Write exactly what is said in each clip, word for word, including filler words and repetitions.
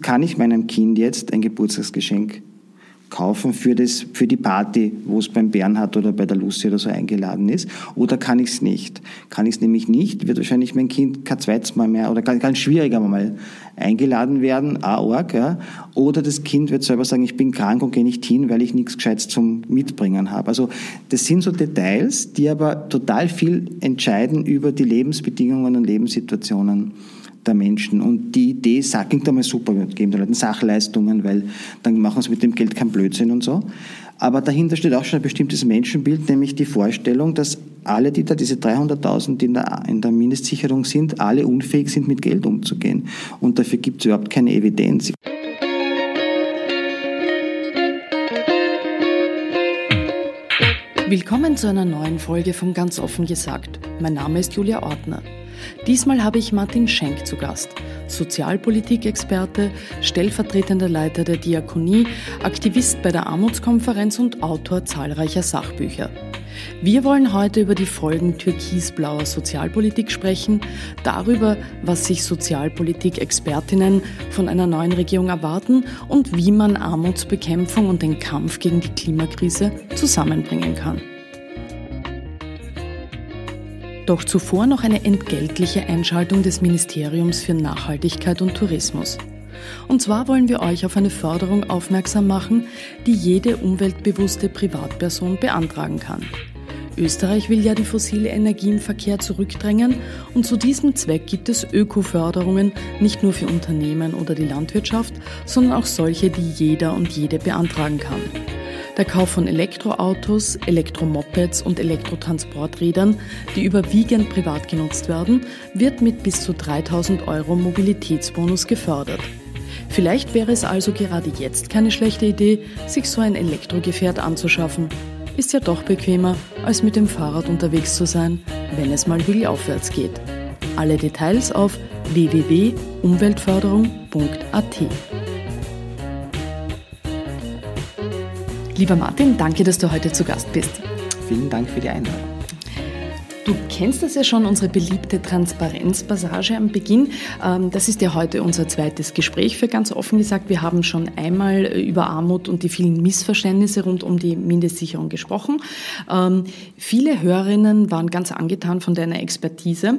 kann ich meinem Kind jetzt ein Geburtstagsgeschenk kaufen für, das, für die Party, wo es beim Bernhard oder bei der Lucy oder so eingeladen ist, oder kann ich es nicht? Kann ich es nämlich nicht, wird wahrscheinlich mein Kind kein zweites Mal mehr oder ganz, ganz schwieriger mal eingeladen werden, auch arg, ja? Oder das Kind wird selber sagen, ich bin krank und gehe nicht hin, weil ich nichts Gescheites zum Mitbringen habe. Also das sind so Details, die aber total viel entscheiden über die Lebensbedingungen und Lebenssituationen der Menschen. Und die Idee klingt einmal super, wir geben den Leuten Sachleistungen, weil dann machen sie mit dem Geld keinen Blödsinn und so. Aber dahinter steht auch schon ein bestimmtes Menschenbild, nämlich die Vorstellung, dass alle, die da, diese dreihunderttausend, die in der, in der Mindestsicherung sind, alle unfähig sind, mit Geld umzugehen. Und dafür gibt es überhaupt keine Evidenz. Willkommen zu einer neuen Folge von Ganz offen gesagt. Mein Name ist Julia Ortner. Diesmal habe ich Martin Schenk zu Gast, Sozialpolitik-Experte, stellvertretender Leiter der Diakonie, Aktivist bei der Armutskonferenz und Autor zahlreicher Sachbücher. Wir wollen heute über die Folgen türkisblauer Sozialpolitik sprechen, darüber, was sich Sozialpolitik-Expertinnen von einer neuen Regierung erwarten und wie man Armutsbekämpfung und den Kampf gegen die Klimakrise zusammenbringen kann. Doch zuvor noch eine entgeltliche Einschaltung des Ministeriums für Nachhaltigkeit und Tourismus. Und zwar wollen wir euch auf eine Förderung aufmerksam machen, die jede umweltbewusste Privatperson beantragen kann. Österreich will ja die fossile Energie im Verkehr zurückdrängen und zu diesem Zweck gibt es Öko-Förderungen nicht nur für Unternehmen oder die Landwirtschaft, sondern auch solche, die jeder und jede beantragen kann. Der Kauf von Elektroautos, Elektromopeds und Elektrotransporträdern, die überwiegend privat genutzt werden, wird mit bis zu dreitausend Euro Mobilitätsbonus gefördert. Vielleicht wäre es also gerade jetzt keine schlechte Idee, sich so ein Elektrogefährt anzuschaffen. Ist ja doch bequemer, als mit dem Fahrrad unterwegs zu sein, wenn es mal hügelaufwärts geht. Alle Details auf w w w punkt umweltförderung punkt a t. Lieber Martin, danke, dass du heute zu Gast bist. Vielen Dank für die Einladung. Du kennst das ja schon, unsere beliebte Transparenzpassage am Beginn. Das ist ja heute unser zweites Gespräch für ganz offen gesagt. Wir haben schon einmal über Armut und die vielen Missverständnisse rund um die Mindestsicherung gesprochen. Viele Hörerinnen waren ganz angetan von deiner Expertise.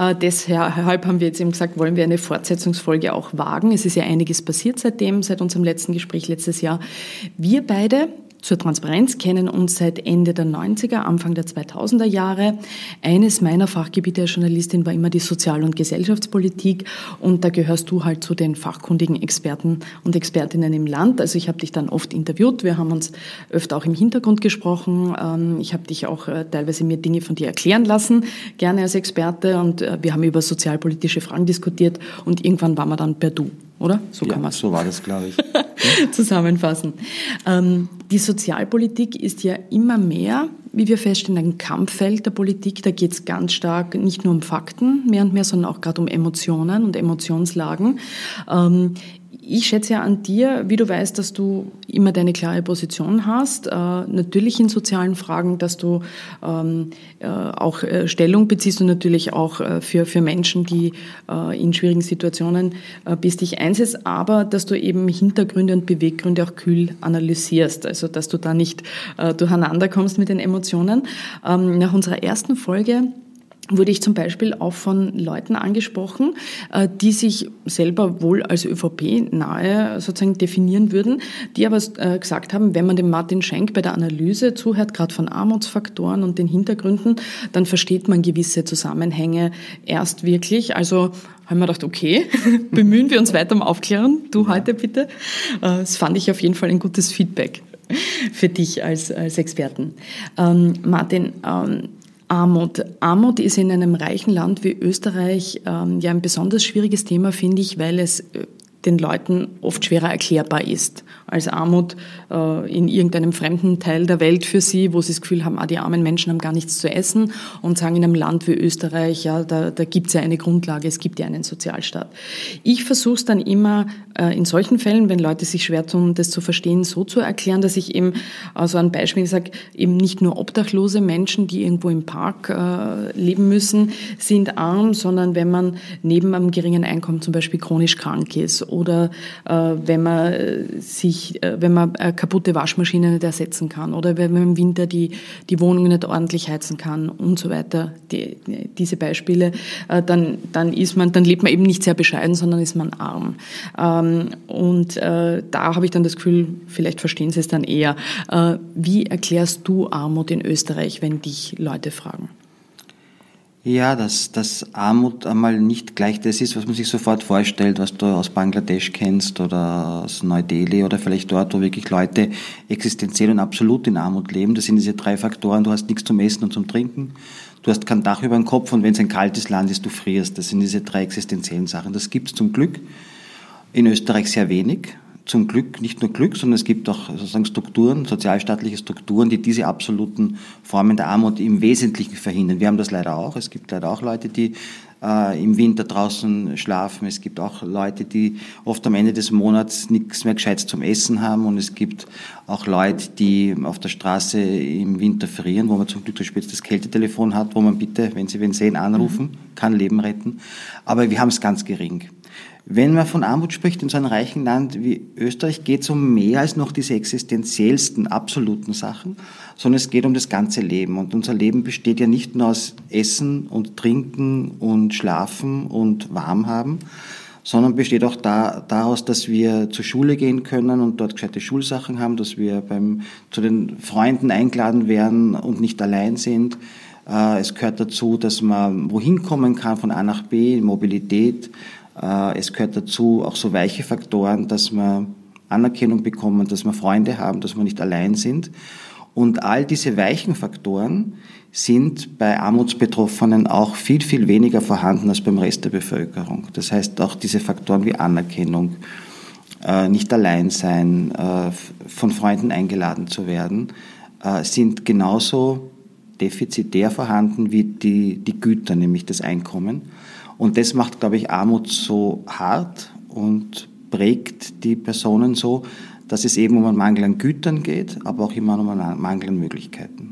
Deshalb haben wir jetzt eben gesagt, wollen wir eine Fortsetzungsfolge auch wagen. Es ist ja einiges passiert seitdem, seit unserem letzten Gespräch letztes Jahr. Wir beide zur Transparenz kennen uns seit Ende der neunziger, Anfang der zweitausender Jahre. Eines meiner Fachgebiete als Journalistin war immer die Sozial- und Gesellschaftspolitik und da gehörst du halt zu den fachkundigen Experten und Expertinnen im Land. Also ich habe dich dann oft interviewt, wir haben uns öfter auch im Hintergrund gesprochen. Ich habe dich auch teilweise mir Dinge von dir erklären lassen, gerne als Experte und wir haben über sozialpolitische Fragen diskutiert und irgendwann waren wir dann per Du. Oder? So kann ja, man so war das, glaube ich. zusammenfassen. Ähm, die Sozialpolitik ist ja immer mehr, wie wir feststellen, ein Kampffeld der Politik. Da geht es ganz stark nicht nur um Fakten mehr und mehr, sondern auch gerade um Emotionen und Emotionslagen. Ähm, Ich schätze ja an dir, wie du weißt, dass du immer deine klare Position hast, äh, natürlich in sozialen Fragen, dass du ähm, äh, auch äh, Stellung beziehst und natürlich auch äh, für, für Menschen, die äh, in schwierigen Situationen äh, bist, dich einsetzt, aber dass du eben Hintergründe und Beweggründe auch kühl analysierst, also dass du da nicht äh, durcheinander kommst mit den Emotionen. Ähm, nach unserer ersten Folge wurde ich zum Beispiel auch von Leuten angesprochen, die sich selber wohl als ÖVP-nahe sozusagen definieren würden, die aber gesagt haben, wenn man dem Martin Schenk bei der Analyse zuhört, gerade von Armutsfaktoren und den Hintergründen, dann versteht man gewisse Zusammenhänge erst wirklich. Also haben wir gedacht, okay, bemühen wir uns weiter um Aufklärung. Du heute bitte. Das fand ich auf jeden Fall ein gutes Feedback für dich als, als Experten. Ähm, Martin, ähm, Armut. Armut ist in einem reichen Land wie Österreich ähm, ja ein besonders schwieriges Thema, finde ich, weil es äh, den Leuten oft schwerer erklärbar ist als Armut äh, in irgendeinem fremden Teil der Welt für sie, wo sie das Gefühl haben, ah, die armen Menschen haben gar nichts zu essen und sagen in einem Land wie Österreich, ja, da, da gibt es ja eine Grundlage, es gibt ja einen Sozialstaat. Ich versuche es dann immer äh, in solchen Fällen, wenn Leute sich schwer tun, das zu verstehen, so zu erklären, dass ich eben, also ein Beispiel sage, eben nicht nur obdachlose Menschen, die irgendwo im Park äh, leben müssen, sind arm, sondern wenn man neben einem geringen Einkommen zum Beispiel chronisch krank ist oder äh, wenn man sich, äh, wenn man eine kaputte Waschmaschine nicht ersetzen kann oder wenn man im Winter die, die Wohnung nicht ordentlich heizen kann und so weiter, die, diese Beispiele, äh, dann, dann ist man, dann lebt man eben nicht sehr bescheiden, sondern ist man arm. Ähm, und äh, da habe ich dann das Gefühl, vielleicht verstehen Sie es dann eher. Äh, wie erklärst du Armut in Österreich, wenn dich Leute fragen? Ja, dass, dass Armut einmal nicht gleich das ist, was man sich sofort vorstellt, was du aus Bangladesch kennst oder aus Neu-Delhi oder vielleicht dort, wo wirklich Leute existenziell und absolut in Armut leben. Das sind diese drei Faktoren. Du hast nichts zum Essen und zum Trinken. Du hast kein Dach über dem Kopf und wenn es ein kaltes Land ist, du frierst. Das sind diese drei existenziellen Sachen. Das gibt es zum Glück in Österreich sehr wenig. Zum Glück, nicht nur Glück, sondern es gibt auch sozusagen Strukturen, sozialstaatliche Strukturen, die diese absoluten Formen der Armut im Wesentlichen verhindern. Wir haben das leider auch. Es gibt leider auch Leute, die äh, im Winter draußen schlafen. Es gibt auch Leute, die oft am Ende des Monats nichts mehr Gescheites zum Essen haben. Und es gibt auch Leute, die auf der Straße im Winter frieren, wo man zum Glück das Kältetelefon hat, wo man bitte, wenn Sie wen sehen, anrufen kann, Leben retten. Aber wir haben es ganz gering. Wenn man von Armut spricht in so einem reichen Land wie Österreich, geht es um mehr als noch diese existenziellsten, absoluten Sachen, sondern es geht um das ganze Leben. Und unser Leben besteht ja nicht nur aus Essen und Trinken und Schlafen und warm haben, sondern besteht auch da, daraus, dass wir zur Schule gehen können und dort gescheite Schulsachen haben, dass wir beim, zu den Freunden eingeladen werden und nicht allein sind. Es gehört dazu, dass man wohin kommen kann, von A nach B, Mobilität. Es gehört dazu auch so weiche Faktoren, dass wir Anerkennung bekommen, dass wir Freunde haben, dass wir nicht allein sind. Und all diese weichen Faktoren sind bei Armutsbetroffenen auch viel, viel weniger vorhanden als beim Rest der Bevölkerung. Das heißt, auch diese Faktoren wie Anerkennung, nicht allein sein, von Freunden eingeladen zu werden, sind genauso defizitär vorhanden wie die, die Güter, nämlich das Einkommen. Und das macht, glaube ich, Armut so hart und prägt die Personen so, dass es eben um einen Mangel an Gütern geht, aber auch immer um einen Mangel an Möglichkeiten.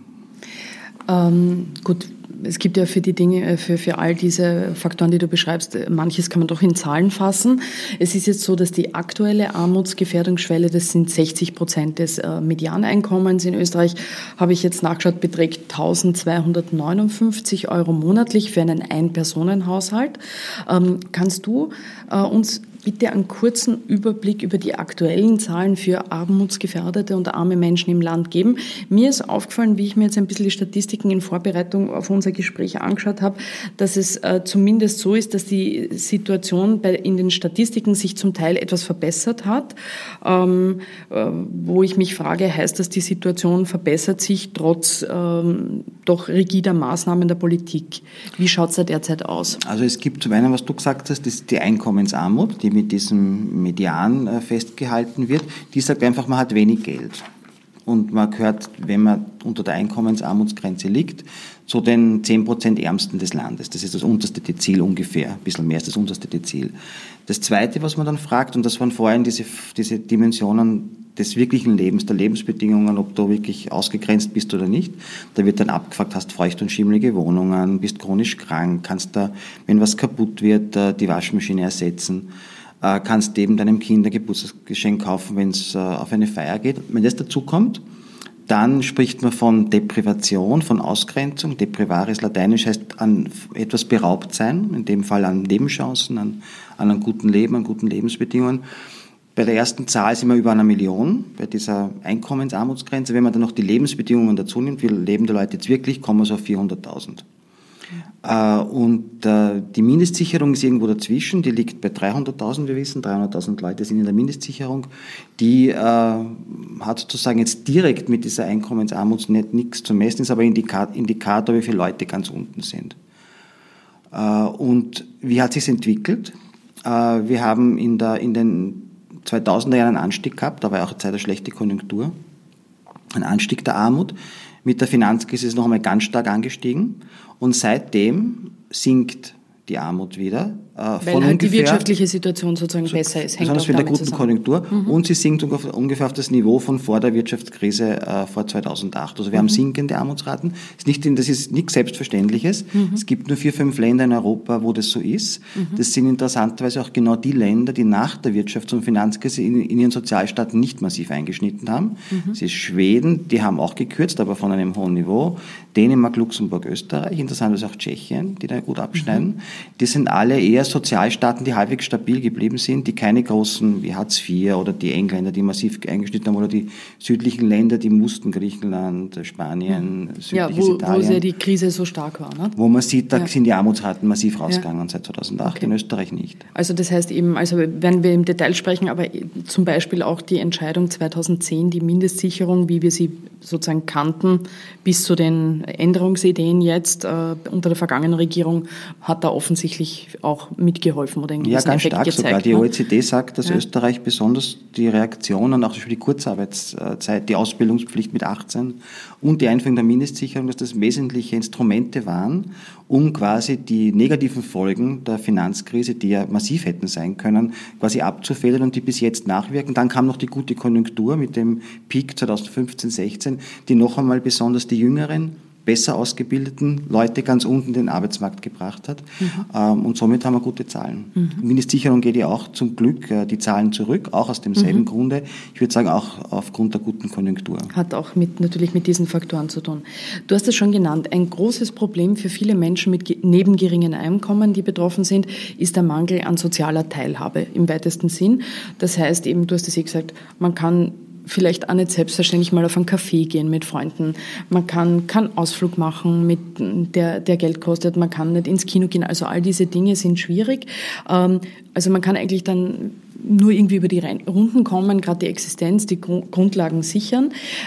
Ähm, gut, es gibt ja für die Dinge, für, für all diese Faktoren, die du beschreibst, manches kann man doch in Zahlen fassen. Es ist jetzt so, dass die aktuelle Armutsgefährdungsschwelle, das sind sechzig Prozent des äh, Medianeinkommens in Österreich, habe ich jetzt nachgeschaut, beträgt eintausendzweihundertneunundfünfzig Euro monatlich für einen Ein-Personen-Haushalt. Ähm, kannst du äh, uns bitte einen kurzen Überblick über die aktuellen Zahlen für armutsgefährdete und arme Menschen im Land geben? Mir ist aufgefallen, wie ich mir jetzt ein bisschen die Statistiken in Vorbereitung auf unser Gespräch angeschaut habe, dass es äh, zumindest so ist, dass die Situation bei, in den Statistiken sich zum Teil etwas verbessert hat. Ähm, äh, wo ich mich frage, heißt das, die Situation verbessert sich trotz ähm, doch rigider Maßnahmen der Politik? Wie schaut es da derzeit aus? Also es gibt zum einen, was du gesagt hast, das ist die Einkommensarmut, die mit diesem Median äh, festgehalten wird. Die sagt einfach, man hat wenig Geld. Und man gehört, wenn man unter der Einkommensarmutsgrenze liegt, zu den zehn Prozent Ärmsten des Landes. Das ist das unterste Dezil ungefähr, ein bisschen mehr als das unterste Dezil. Das Zweite, was man dann fragt, und das waren vorhin diese, diese Dimensionen des wirklichen Lebens, der Lebensbedingungen, ob du wirklich ausgegrenzt bist oder nicht. Da wird dann abgefragt, hast feucht und schimmelige Wohnungen, bist chronisch krank, kannst da, wenn was kaputt wird, die Waschmaschine ersetzen, kannst eben deinem Kind ein Geburtstagsgeschenk kaufen, wenn es auf eine Feier geht. Wenn das dazu kommt, dann spricht man von Deprivation, von Ausgrenzung. Deprivare ist lateinisch, heißt an etwas beraubt sein, in dem Fall an Lebenschancen, an, an einem guten Leben, an guten Lebensbedingungen. Bei der ersten Zahl sind wir über einer Million, bei dieser Einkommensarmutsgrenze. Wenn man dann noch die Lebensbedingungen dazu nimmt, wie leben die Leute jetzt wirklich, kommen wir so auf vierhunderttausend. Ja. Und die Mindestsicherung ist irgendwo dazwischen, die liegt bei dreihunderttausend, wir wissen, dreihunderttausend Leute sind in der Mindestsicherung. Die äh, hat sozusagen jetzt direkt mit dieser Einkommensarmut nicht nichts zu messen, ist aber Indikator, Indikator, wie viele Leute ganz unten sind. Äh, und wie hat sich entwickelt? Äh, wir haben in, der, in den zweitausender Jahren einen Anstieg gehabt, da war auch eine Zeit eine schlechte Konjunktur, ein Anstieg der Armut. Mit der Finanzkrise ist es noch einmal ganz stark angestiegen und seitdem sinkt die Armut wieder. Äh, Weil halt ungefähr, die wirtschaftliche Situation sozusagen so, besser ist. Hängt besonders mit der guten zusammen. Konjunktur. Mhm. Und sie sinkt ungefähr auf das Niveau von vor der Wirtschaftskrise äh, vor zweitausendacht. Also wir mhm. haben sinkende Armutsraten. Das ist, nicht, das ist nichts Selbstverständliches. Mhm. Es gibt nur vier, fünf Länder in Europa, wo das so ist. Mhm. Das sind interessanterweise auch genau die Länder, die nach der Wirtschafts- und Finanzkrise in, in ihren Sozialstaaten nicht massiv eingeschnitten haben. Mhm. Das ist Schweden, die haben auch gekürzt, aber von einem hohen Niveau. Dänemark, Luxemburg, Österreich, interessanterweise auch Tschechien, die da gut abschneiden. Mhm. Die sind alle eher Sozialstaaten, die halbwegs stabil geblieben sind, die keine großen wie Hartz vier oder die Engländer, die massiv eingeschnitten haben, oder die südlichen Länder, die mussten, Griechenland, Spanien, südliches ja, wo, Italien. Wo ja die Krise so stark war. Ne? Wo man sieht, da ja. sind die Armutsraten massiv rausgegangen ja. seit zweitausendacht, okay. in Österreich nicht. Also das heißt eben, also wenn wir im Detail sprechen, aber zum Beispiel auch die Entscheidung zweitausendzehn, die Mindestsicherung, wie wir sie sozusagen kannten, bis zu den Änderungsideen jetzt äh, unter der vergangenen Regierung, hat da offensichtlich auch mitgeholfen oder einen gewissen Ja, ganz Effekt stark gezeigt, sogar. Die ne? O E C D sagt, dass ja. Österreich besonders die Reaktionen, auch für die Kurzarbeitszeit, die Ausbildungspflicht mit achtzehn und die Einführung der Mindestsicherung, dass das wesentliche Instrumente waren, um quasi die negativen Folgen der Finanzkrise, die ja massiv hätten sein können, quasi abzufedern und die bis jetzt nachwirken. Dann kam noch die gute Konjunktur mit dem Peak zweitausendfünfzehn, sechzehn, die noch einmal besonders die Jüngeren, besser ausgebildeten Leute ganz unten in den Arbeitsmarkt gebracht hat. Mhm. Ähm, und somit haben wir gute Zahlen. Mhm. Mindestsicherung geht ja auch zum Glück äh, die Zahlen zurück, auch aus demselben mhm. Grunde. Ich würde sagen, auch aufgrund der guten Konjunktur. Hat auch mit, natürlich mit diesen Faktoren zu tun. Du hast es schon genannt, ein großes Problem für viele Menschen mit neben geringen Einkommen, die betroffen sind, ist der Mangel an sozialer Teilhabe im weitesten Sinn. Das heißt eben, du hast es eh gesagt, man kann vielleicht auch nicht selbstverständlich mal auf einen Café gehen mit Freunden. Man kann keinen Ausflug machen, mit der, der Geld kostet. Man kann nicht ins Kino gehen. Also all diese Dinge sind schwierig. Also man kann eigentlich dann nur irgendwie über die Runden kommen, gerade die Existenz, die Grundlagen sichern.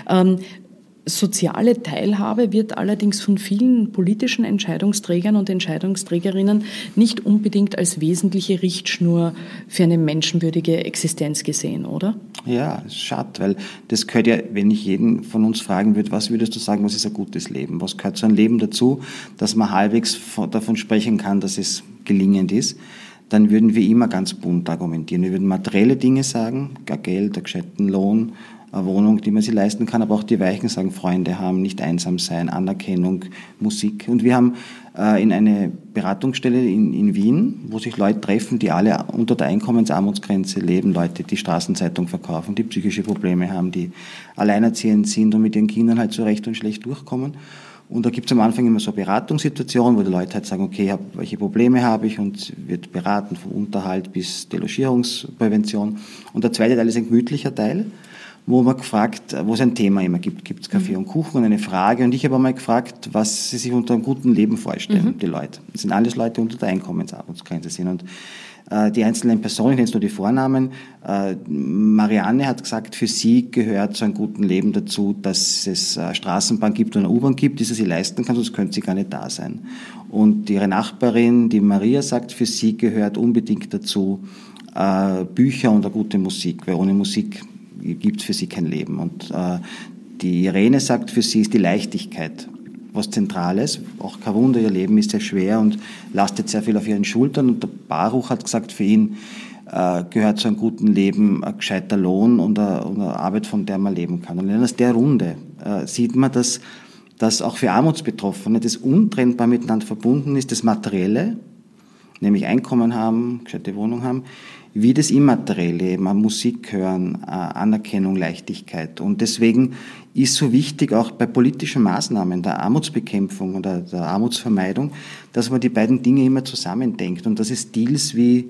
Soziale Teilhabe wird allerdings von vielen politischen Entscheidungsträgern und Entscheidungsträgerinnen nicht unbedingt als wesentliche Richtschnur für eine menschenwürdige Existenz gesehen, oder? Ja, es ist schade, weil das gehört ja, wenn ich jeden von uns fragen würde, was würdest du sagen, was ist ein gutes Leben? Was gehört zu einem Leben dazu, dass man halbwegs davon sprechen kann, dass es gelingend ist? Dann würden wir immer ganz bunt argumentieren. Wir würden materielle Dinge sagen, gar Geld, einen gescheiten Lohn, eine Wohnung, die man sich leisten kann, aber auch die Weichen sagen, Freunde haben, nicht einsam sein, Anerkennung, Musik. Und wir haben äh, in eine Beratungsstelle in, in Wien, wo sich Leute treffen, die alle unter der Einkommensarmutsgrenze leben, Leute, die Straßenzeitung verkaufen, die psychische Probleme haben, die alleinerziehend sind und mit ihren Kindern halt so recht und schlecht durchkommen. Und da gibt es am Anfang immer so Beratungssituationen, wo die Leute halt sagen, okay, hab, welche Probleme habe ich, und wird beraten, vom Unterhalt bis Delogierungsprävention. Und der zweite Teil ist ein gemütlicher Teil, wo man gefragt, wo es ein Thema immer gibt, gibt es Kaffee und Kuchen und eine Frage. Und ich habe einmal gefragt, was sie sich unter einem guten Leben vorstellen, mhm. die Leute. Das sind alles Leute, die unter der Einkommensarmutsgrenze sind. Und äh, die einzelnen Personen, ich nenne jetzt nur die Vornamen, äh, Marianne hat gesagt, für sie gehört zu einem guten Leben dazu, dass es eine Straßenbahn gibt und eine U-Bahn gibt, die sie sich leisten kann, sonst könnte sie gar nicht da sein. Und ihre Nachbarin, die Maria, sagt, für sie gehört unbedingt dazu äh, Bücher und eine gute Musik, weil ohne Musik gibt es für sie kein Leben. Und äh, die Irene sagt, für sie ist die Leichtigkeit was Zentrales. Auch kein Wunder, ihr Leben ist sehr schwer und lastet sehr viel auf ihren Schultern. Und der Baruch hat gesagt, für ihn äh, gehört zu einem guten Leben ein gescheiter Lohn und eine, und eine Arbeit, von der man leben kann. Und aus der Runde äh, sieht man, dass, dass auch für Armutsbetroffene das untrennbar miteinander verbunden ist, das Materielle, nämlich Einkommen haben, gescheite Wohnung haben, wie das Immaterielle, eben Musik hören, Anerkennung, Leichtigkeit. Und deswegen ist so wichtig, auch bei politischen Maßnahmen der Armutsbekämpfung oder der Armutsvermeidung, dass man die beiden Dinge immer zusammendenkt und dass es Deals wie,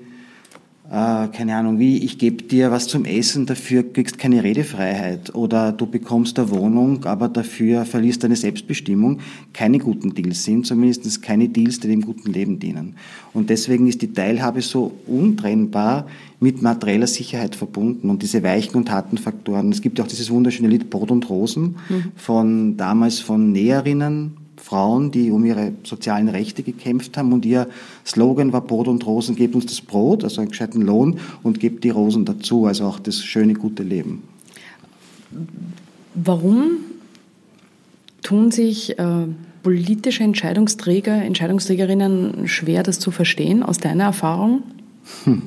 äh, keine Ahnung, wie ich gebe dir was zum Essen, dafür kriegst keine Redefreiheit, oder du bekommst eine Wohnung, aber dafür verlierst deine Selbstbestimmung, keine guten Deals sind, zumindest keine Deals, die dem guten Leben dienen. Und deswegen ist die Teilhabe so untrennbar mit materieller Sicherheit verbunden und diese weichen und harten Faktoren. Es gibt ja auch dieses wunderschöne Lied Brot und Rosen mhm. von damals von Näherinnen, Frauen, die um ihre sozialen Rechte gekämpft haben, und ihr Slogan war Brot und Rosen, gebt uns das Brot, also einen gescheiten Lohn, und gebt die Rosen dazu, also auch das schöne, gute Leben. Warum tun sich äh, politische Entscheidungsträger, Entscheidungsträgerinnen schwer, das zu verstehen, aus deiner Erfahrung? Hm.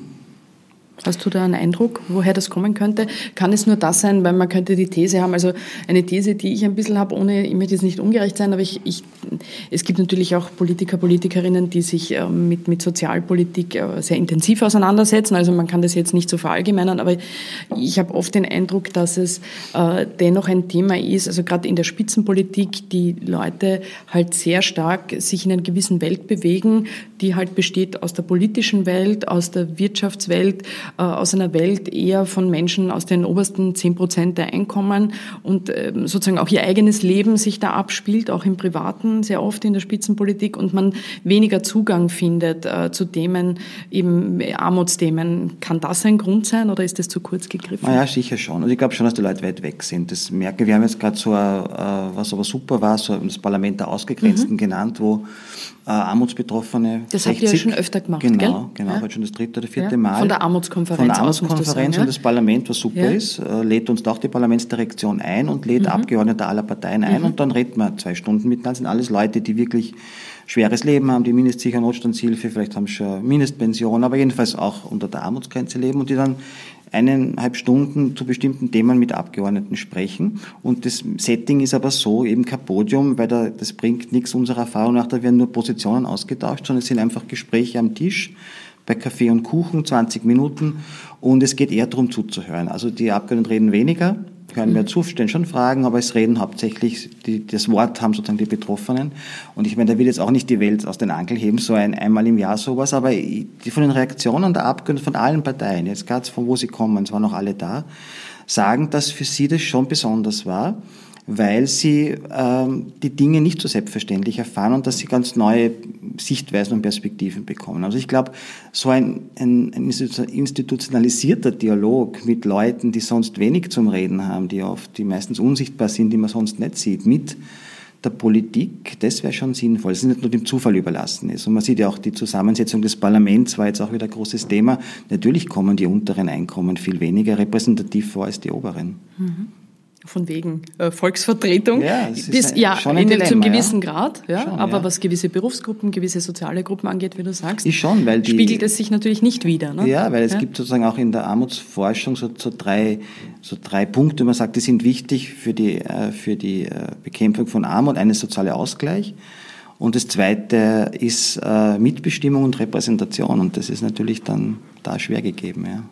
Hast du da einen Eindruck, woher das kommen könnte? Kann es nur das sein, weil man könnte die These haben, also eine These, die ich ein bisschen habe, ohne, ich möchte jetzt nicht ungerecht sein, aber ich, ich, es gibt natürlich auch Politiker, Politikerinnen, die sich äh, mit, mit Sozialpolitik äh, sehr intensiv auseinandersetzen, also man kann das jetzt nicht so verallgemeinern, aber ich habe oft den Eindruck, dass es äh, dennoch ein Thema ist, also gerade in der Spitzenpolitik, die Leute halt sehr stark sich in einer gewissen Welt bewegen, die halt besteht aus der politischen Welt, aus der Wirtschaftswelt, aus einer Welt eher von Menschen aus den obersten zehn Prozent der Einkommen und sozusagen auch ihr eigenes Leben sich da abspielt, auch im Privaten, sehr oft in der Spitzenpolitik und man weniger Zugang findet äh, zu Themen, eben Armutsthemen. Kann das ein Grund sein oder ist das zu kurz gegriffen? Naja, sicher schon. Und ich glaube schon, dass die Leute weit weg sind. Das merken wir. haben jetzt gerade so, ein, was aber super war, so das Parlament der Ausgegrenzten mhm. genannt, wo äh, Armutsbetroffene Das sechzig, habt ihr ja schon öfter gemacht, genau, gell? Genau, ja. heute schon das dritte oder vierte ja. Mal. Von der Armutskonferenz Von der aus, Armutskonferenz sagen, und ja? das Parlament, was super ja. ist, äh, lädt uns auch die Parlamentsdirektion ein und lädt mhm. Abgeordnete aller Parteien ein mhm. und dann reden wir zwei Stunden miteinander. Das sind alles Leute, die wirklich schweres Leben haben, die mindestsichere Notstandshilfe, vielleicht haben sie schon Mindestpension, aber jedenfalls auch unter der Armutsgrenze leben und die dann eineinhalb Stunden zu bestimmten Themen mit Abgeordneten sprechen. Und das Setting ist aber so, eben kein Podium, weil da, das bringt nichts unserer Erfahrung nach, da werden nur Positionen ausgetauscht, sondern es sind einfach Gespräche am Tisch, bei Kaffee und Kuchen, zwanzig Minuten. Und es geht eher darum zuzuhören. Also die Abgeordneten reden weniger, hören mehr zu, stellen schon Fragen, aber es reden hauptsächlich, die, das Wort haben sozusagen die Betroffenen. Und ich meine, da will jetzt auch nicht die Welt aus den Angeln heben, so ein einmal im Jahr sowas, aber die, von den Reaktionen der Abgeordneten von allen Parteien, jetzt gerade von wo sie kommen, es waren noch alle da, sagen, dass für sie das schon besonders war, weil sie ähm, die Dinge nicht so selbstverständlich erfahren und dass sie ganz neue Sichtweisen und Perspektiven bekommen. Also ich glaube, so ein, ein, ein institutionalisierter Dialog mit Leuten, die sonst wenig zum Reden haben, die oft, die meistens unsichtbar sind, die man sonst nicht sieht, mit der Politik, das wäre schon sinnvoll, dass es nicht nur dem Zufall überlassen ist. Und man sieht ja auch die Zusammensetzung des Parlaments, war jetzt auch wieder ein großes Thema. Natürlich kommen die unteren Einkommen viel weniger repräsentativ vor als die oberen. Mhm. Von wegen äh, Volksvertretung. Ja, es ist Bis, ein, ja schon ein in Dilemma, zum gewissen ja. Grad, ja, schon, aber ja. was gewisse Berufsgruppen, gewisse soziale Gruppen angeht, wie du sagst, ist schon, weil die, spiegelt es sich natürlich nicht wider. Ne? Ja, weil es ja? gibt sozusagen auch in der Armutsforschung so, so, drei, so drei Punkte, man sagt, die sind wichtig für die, für die Bekämpfung von Armut. Eines soziale Ausgleich und das zweite ist Mitbestimmung und Repräsentation und das ist natürlich dann da schwer gegeben. Ja.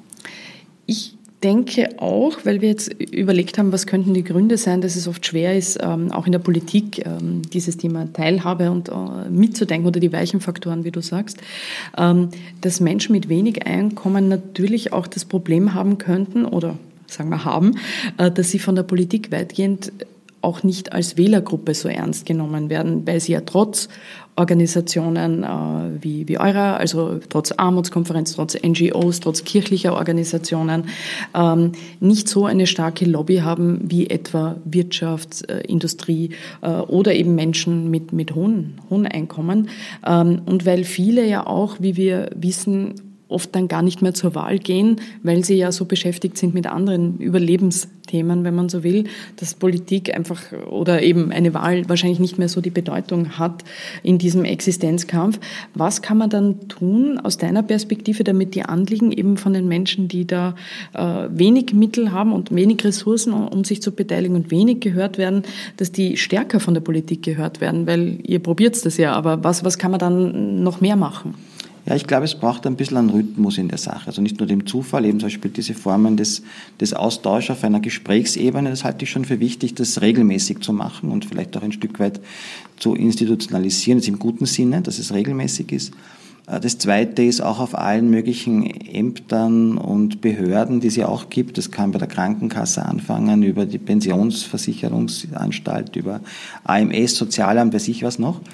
Ich denke auch, weil wir jetzt überlegt haben, was könnten die Gründe sein, dass es oft schwer ist, ähm, auch in der Politik ähm, dieses Thema Teilhabe und äh, mitzudenken oder die weichen Faktoren, wie du sagst, ähm, dass Menschen mit wenig Einkommen natürlich auch das Problem haben könnten oder sagen wir haben, äh, dass sie von der Politik weitgehend auch nicht als Wählergruppe so ernst genommen werden, weil sie ja trotz Organisationen äh, wie, wie eurer, also trotz Armutskonferenz, trotz N G Os, trotz kirchlicher Organisationen ähm, nicht so eine starke Lobby haben wie etwa Wirtschaft, äh, Industrie äh, oder eben Menschen mit, mit hohen, hohen Einkommen. Ähm, und weil viele ja auch, wie wir wissen, oft dann gar nicht mehr zur Wahl gehen, weil sie ja so beschäftigt sind mit anderen Überlebensthemen, wenn man so will, dass Politik einfach oder eben eine Wahl wahrscheinlich nicht mehr so die Bedeutung hat in diesem Existenzkampf. Was kann man dann tun aus deiner Perspektive, damit die Anliegen eben von den Menschen, die da äh, wenig Mittel haben und wenig Ressourcen, um sich zu beteiligen und wenig gehört werden, dass die stärker von der Politik gehört werden? Weil ihr probiert das ja, aber was, was kann man dann noch mehr machen? Ja, ich glaube, es braucht ein bisschen einen Rhythmus in der Sache. Also nicht nur dem Zufall, eben zum Beispiel diese Formen des, des Austauschs auf einer Gesprächsebene, das halte ich schon für wichtig, das regelmäßig zu machen und vielleicht auch ein Stück weit zu institutionalisieren, das im guten Sinne, dass es regelmäßig ist. Das Zweite ist auch auf allen möglichen Ämtern und Behörden, die es ja auch gibt. Das kann bei der Krankenkasse anfangen, über die Pensionsversicherungsanstalt, über A M S, Sozialamt, weiß ich was noch.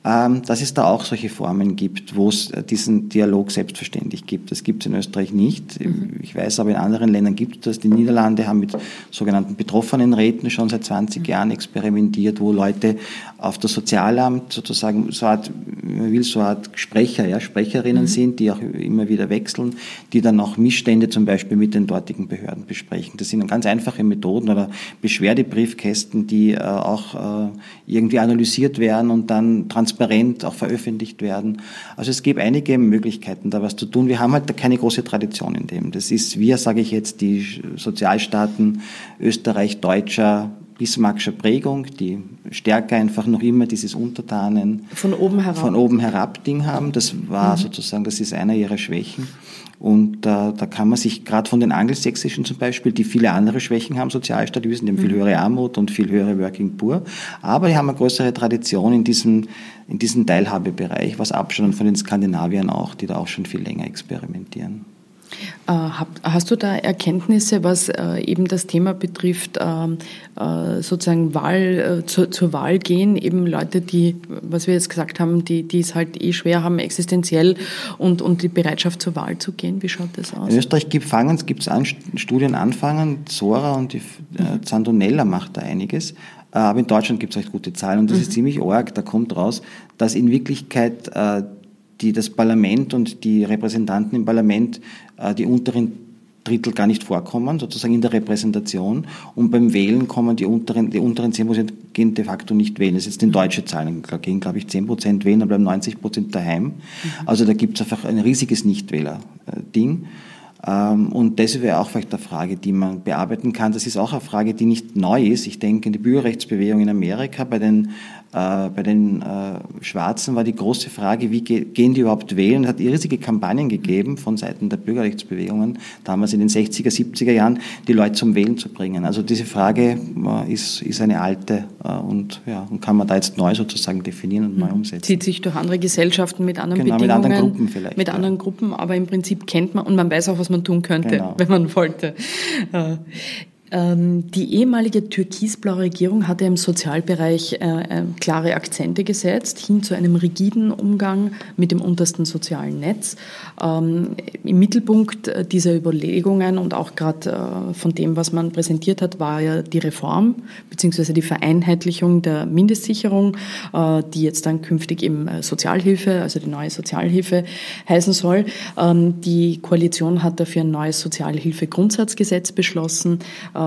dass es da auch solche Formen gibt, wo es diesen Dialog selbstverständlich gibt. Das gibt es in Österreich nicht. Mhm. Ich weiß aber, in anderen Ländern gibt es das. Die Niederlande haben mit sogenannten Betroffenenräten schon seit zwanzig mhm. Jahren experimentiert, wo Leute auf das Sozialamt sozusagen so eine Art, man will so eine Art Sprecher, ja, Sprecherinnen mhm. sind, die auch immer wieder wechseln, die dann auch Missstände zum Beispiel mit den dortigen Behörden besprechen. Das sind ganz einfache Methoden oder Beschwerdebriefkästen, die äh, auch äh, irgendwie analysiert werden und dann transparent auch veröffentlicht werden. Also es gibt einige Möglichkeiten, da was zu tun. Wir haben halt keine große Tradition in dem. Das ist, wir, sage ich jetzt, die Sozialstaaten Österreich, Deutscher, Bismarckischer Prägung, die stärker einfach noch immer dieses Untertanen von oben herab, von oben herab Ding haben. Das war mhm. sozusagen, das ist einer ihrer Schwächen. Und äh, da kann man sich gerade von den Angelsächsischen zum Beispiel, die viele andere Schwächen haben, Sozialstaat, die wissen, die haben viel höhere Armut und viel höhere Working Poor, aber die haben eine größere Tradition in diesem, in diesem Teilhabebereich, was abstand von den Skandinaviern auch, die da auch schon viel länger experimentieren. Hast du da Erkenntnisse, was eben das Thema betrifft, sozusagen Wahl, zur, zur Wahl gehen, eben Leute, die, was wir jetzt gesagt haben, die, die es halt eh schwer haben, existenziell und, und die Bereitschaft zur Wahl zu gehen? Wie schaut das aus? In Österreich gibt es an, Studien anfangen, Zora und die äh, Zandonella macht da einiges. Aber in Deutschland gibt es recht gute Zahlen und das mhm. ist ziemlich arg. Da kommt raus, dass in Wirklichkeit äh, die das Parlament und die Repräsentanten im Parlament äh, die unteren Drittel gar nicht vorkommen, sozusagen in der Repräsentation. Und beim Wählen kommen die unteren, die unteren zehn Prozent gehen de facto nicht wählen. Das ist jetzt in deutsche Zahlen. Da gehen, glaube ich, zehn Prozent wählen, dann bleiben neunzig Prozent daheim. Mhm. Also da gibt es einfach ein riesiges Nichtwähler-Ding. Und das wäre auch vielleicht eine Frage, die man bearbeiten kann. Das ist auch eine Frage, die nicht neu ist. Ich denke, in die Bürgerrechtsbewegung in Amerika bei den, äh, bei den äh, Schwarzen war die große Frage, wie ge- gehen die überhaupt wählen? Es hat riesige Kampagnen gegeben von Seiten der Bürgerrechtsbewegungen, damals in den sechziger, siebziger Jahren, die Leute zum Wählen zu bringen. Also diese Frage äh, ist, ist eine alte äh, und, ja, und kann man da jetzt neu sozusagen definieren und neu umsetzen. Zieht sich durch andere Gesellschaften mit anderen genau, Bedingungen. Mit anderen Gruppen vielleicht. Mit ja. anderen Gruppen, aber im Prinzip kennt man und man weiß auch, was man tun könnte, genau. wenn man wollte. Die ehemalige türkisblaue Regierung hatte im Sozialbereich äh, klare Akzente gesetzt, hin zu einem rigiden Umgang mit dem untersten sozialen Netz. Ähm, im Mittelpunkt dieser Überlegungen und auch gerade äh, von dem, was man präsentiert hat, war ja die Reform bzw. die Vereinheitlichung der Mindestsicherung, äh, die jetzt dann künftig eben Sozialhilfe, also die neue Sozialhilfe heißen soll. Ähm, die Koalition hat dafür ein neues Sozialhilfegrundsatzgesetz beschlossen,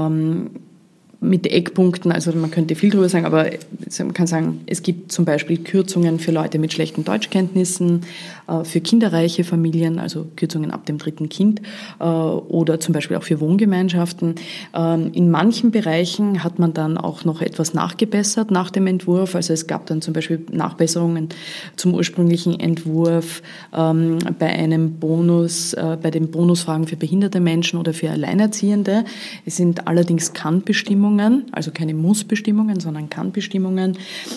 mit Eckpunkten, also man könnte viel drüber sagen, aber man kann sagen, es gibt zum Beispiel Kürzungen für Leute mit schlechten Deutschkenntnissen, für kinderreiche Familien, also Kürzungen ab dem dritten Kind oder zum Beispiel auch für Wohngemeinschaften. In manchen Bereichen hat man dann auch noch etwas nachgebessert nach dem Entwurf, also es gab dann zum Beispiel Nachbesserungen zum ursprünglichen Entwurf bei einem Bonus, bei den Bonusfragen für behinderte Menschen oder für Alleinerziehende. Es sind allerdings Kann-Bestimmungen, also keine Muss-Bestimmungen, sondern Kann-Bestimmungen.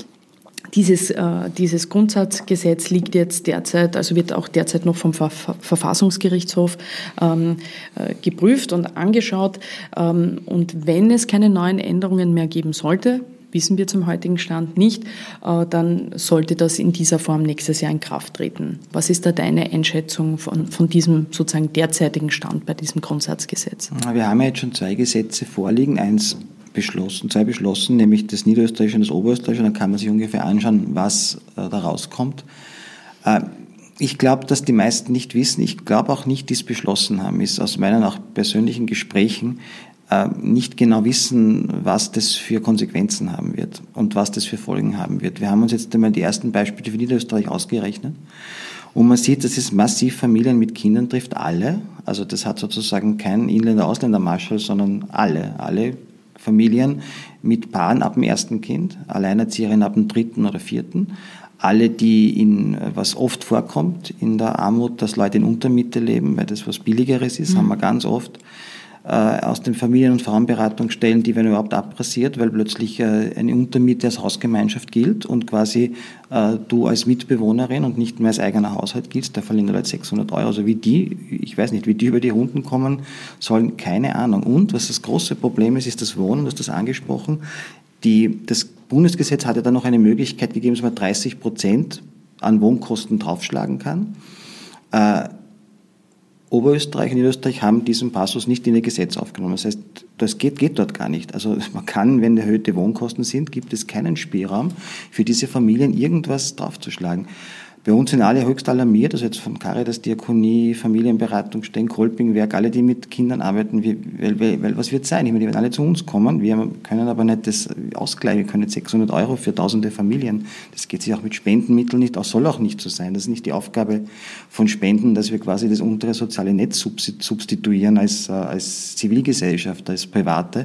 Dieses, äh, dieses Grundsatzgesetz liegt jetzt derzeit, also wird auch derzeit noch vom Ver- Verfassungsgerichtshof ähm, äh, geprüft und angeschaut. Ähm, und wenn es keine neuen Änderungen mehr geben sollte, wissen wir zum heutigen Stand nicht, äh, dann sollte das in dieser Form nächstes Jahr in Kraft treten. Was ist da deine Einschätzung von, von diesem sozusagen derzeitigen Stand bei diesem Grundsatzgesetz? Wir haben ja jetzt schon zwei Gesetze vorliegen, eins beschlossen, zwei beschlossen, nämlich das Niederösterreichische und das Oberösterreichische, dann kann man sich ungefähr anschauen, was äh, da rauskommt. Äh, ich glaube, dass die meisten nicht wissen, ich glaube auch nicht, die es beschlossen haben, ist aus meinen auch persönlichen Gesprächen äh, nicht genau wissen, was das für Konsequenzen haben wird und was das für Folgen haben wird. Wir haben uns jetzt einmal die ersten Beispiele für Niederösterreich ausgerechnet. Und man sieht, dass es massiv Familien mit Kindern trifft, alle. Also das hat sozusagen kein Inländer-Ausländer-Marschall, sondern alle, alle Familien mit Paaren ab dem ersten Kind, Alleinerzieherinnen ab dem dritten oder vierten, alle, die in, was oft vorkommt, in der Armut, dass Leute in Untermiete leben, weil das was Billigeres ist, mhm. haben wir ganz oft, äh, aus den Familien- und Frauenberatungsstellen, die werden überhaupt abrasiert, weil plötzlich äh, eine Untermiete als Hausgemeinschaft gilt und quasi äh, du als Mitbewohnerin und nicht mehr als eigener Haushalt giltst, da verlieren die Leute sechshundert Euro. Also wie die, ich weiß nicht, wie die über die Runden kommen sollen, keine Ahnung. Und was das große Problem ist, ist das Wohnen, du hast das angesprochen. Die, das Bundesgesetz hat ja dann noch eine Möglichkeit gegeben, dass man dreißig Prozent an Wohnkosten draufschlagen kann. Äh, Oberösterreich und Niederösterreich haben diesen Passus nicht in ihr Gesetz aufgenommen. Das heißt, das geht, geht dort gar nicht. Also man kann, wenn erhöhte Wohnkosten sind, gibt es keinen Spielraum für diese Familien, irgendwas draufzuschlagen. Bei uns sind alle höchst alarmiert, also jetzt von Caritas, Diakonie, Familienberatung, Sten-Kolpingwerk, alle, die mit Kindern arbeiten, weil, weil, weil was wird sein? Ich meine, die werden alle zu uns kommen, wir können aber nicht das ausgleichen, wir können nicht sechshundert Euro für tausende Familien, das geht sich auch mit Spendenmitteln nicht aus, soll auch nicht so sein. Das ist nicht die Aufgabe von Spenden, dass wir quasi das untere soziale Netz substituieren als, als Zivilgesellschaft, als Private.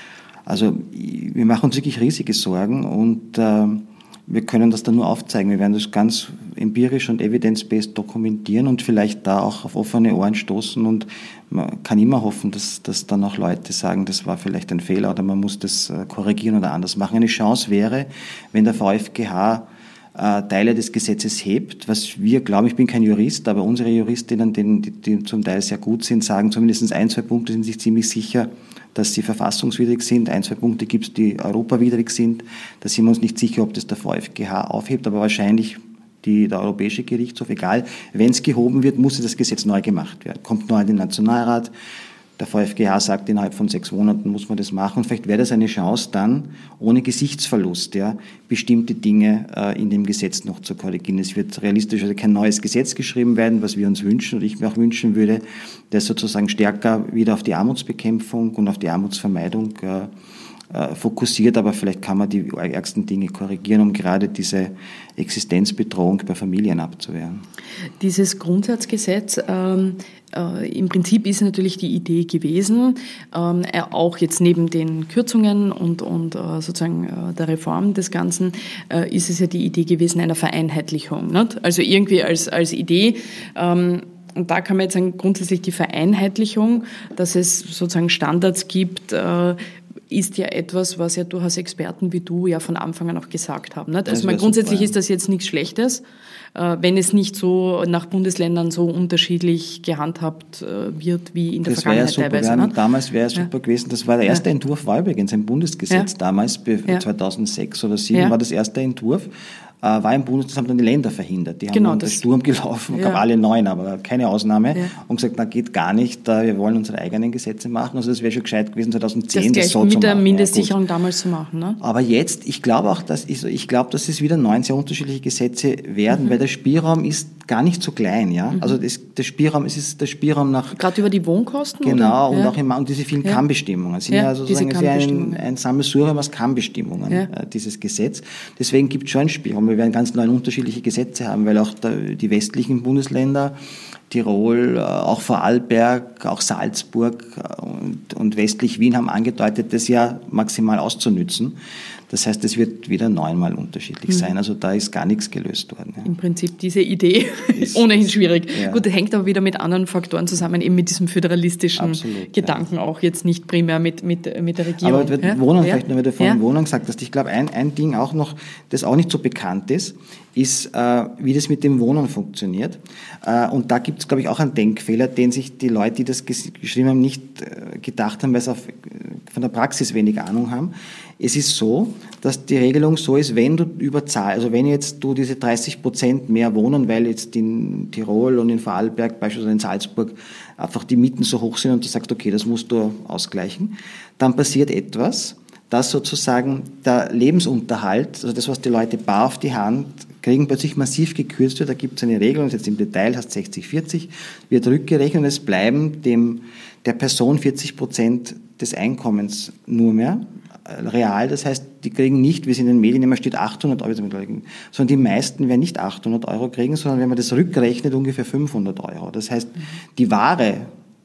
Also wir machen uns wirklich riesige Sorgen und äh, wir können das dann nur aufzeigen. Wir werden das ganz empirisch und evidence-based dokumentieren und vielleicht da auch auf offene Ohren stoßen. Und man kann immer hoffen, dass, dass dann auch Leute sagen, das war vielleicht ein Fehler oder man muss das korrigieren oder anders machen. Eine Chance wäre, wenn der VfGH äh, Teile des Gesetzes hebt, was wir glauben, ich bin kein Jurist, aber unsere Juristinnen, die, die zum Teil sehr gut sind, sagen zumindest ein, zwei Punkte, sind sich ziemlich sicher, dass sie verfassungswidrig sind. Ein, zwei Punkte gibt es, die europawidrig sind. Da sind wir uns nicht sicher, ob das der VfGH aufhebt, aber wahrscheinlich die, der Europäische Gerichtshof, egal. Wenn es gehoben wird, muss das Gesetz neu gemacht werden. Kommt neu in den Nationalrat. Der VfGH sagt, innerhalb von sechs Monaten muss man das machen. Und vielleicht wäre das eine Chance dann, ohne Gesichtsverlust, ja, bestimmte Dinge äh, in dem Gesetz noch zu korrigieren. Es wird realistisch also kein neues Gesetz geschrieben werden, was wir uns wünschen und ich mir auch wünschen würde, das sozusagen stärker wieder auf die Armutsbekämpfung und auf die Armutsvermeidung äh, fokussiert, aber vielleicht kann man die ärgsten Dinge korrigieren, um gerade diese Existenzbedrohung bei Familien abzuwehren. Dieses Grundsatzgesetz, ähm, äh, im Prinzip ist natürlich die Idee gewesen, ähm, auch jetzt neben den Kürzungen und, und äh, sozusagen äh, der Reform des Ganzen, äh, ist es ja die Idee gewesen einer Vereinheitlichung. Nicht? Also irgendwie als, als Idee, ähm, und da kann man jetzt sagen, grundsätzlich die Vereinheitlichung, dass es sozusagen Standards gibt, äh, ist ja etwas, was ja durchaus Experten wie du ja von Anfang an auch gesagt haben. Nicht? Also man, grundsätzlich super, ja. Ist das jetzt nichts Schlechtes, äh, wenn es nicht so nach Bundesländern so unterschiedlich gehandhabt äh, wird wie in der das Vergangenheit super. teilweise. Haben, damals wäre es ja. super gewesen. Das war der erste ja. Entwurf, war übrigens ein Bundesgesetz. Ja. Damals, ja. zweitaunsechs oder zweitausendsieben, ja. war das erste Entwurf. War im Bundes, das haben dann die Länder verhindert. Die haben genau, unter Sturm gelaufen, ja. gab alle neun, aber keine Ausnahme, ja. und gesagt, na geht gar nicht, wir wollen unsere eigenen Gesetze machen. Also das wäre schon gescheit gewesen, zweitausendzehn das, das so mit zu der machen. Mindestsicherung ja, damals zu machen. Ne? Aber jetzt, ich glaube auch, dass ich, ich glaube, dass es wieder neun sehr unterschiedliche Gesetze werden, mhm. weil der Spielraum ist gar nicht so klein, ja. Mhm. Also das, der Spielraum, es ist der Spielraum nach gerade über die Wohnkosten. Genau oder? und ja. auch immer und diese vielen ja. Kann-Bestimmungen sind ja, ja sozusagen ein, ein Sammelsurium aus Kann-Bestimmungen, ja. äh, dieses Gesetz. Deswegen gibt es schon einen Spielraum. Wir werden ganz neuen unterschiedliche Gesetze haben, weil auch der, die westlichen Bundesländer, Tirol, auch Vorarlberg, auch Salzburg und, und westlich Wien haben angedeutet, das ja maximal auszunützen. Das heißt, es wird wieder neunmal unterschiedlich mhm. sein. Also da ist gar nichts gelöst worden. Ja. Im Prinzip diese Idee ist ohnehin schwierig. Ja. Gut, das hängt aber wieder mit anderen Faktoren zusammen, eben mit diesem föderalistischen Absolut, Gedanken, ja. auch jetzt nicht primär mit, mit, mit der Regierung. Aber wird ja? Wohnen, ja? vielleicht nur, weil du vorhin ja? Wohnung gesagt hast. Ich glaube, ein, ein Ding auch noch, das auch nicht so bekannt ist, ist, äh, wie das mit dem Wohnen funktioniert. Äh, und da gibt es, glaube ich, auch einen Denkfehler, den sich die Leute, die das geschrieben haben, nicht äh, gedacht haben, weil sie auf, von der Praxis wenig Ahnung haben. Es ist so, dass die Regelung so ist, wenn du überzahlst, also wenn jetzt du diese dreißig Prozent mehr wohnen, weil jetzt in Tirol und in Vorarlberg, beispielsweise in Salzburg, einfach die Mieten so hoch sind und du sagst, okay, das musst du ausgleichen, dann passiert etwas, dass sozusagen der Lebensunterhalt, also das, was die Leute bar auf die Hand kriegen, plötzlich massiv gekürzt wird. Da gibt es eine Regelung, jetzt im Detail heißt sechzig vierzig, wird rückgerechnet und es bleiben dem, der Person vierzig Prozent des Einkommens nur mehr real. Das heißt, die kriegen nicht, wie es in den Medien immer steht, achthundert Euro, sondern die meisten werden nicht achthundert Euro kriegen, sondern wenn man das rückrechnet, ungefähr fünfhundert Euro. Das heißt, die wahre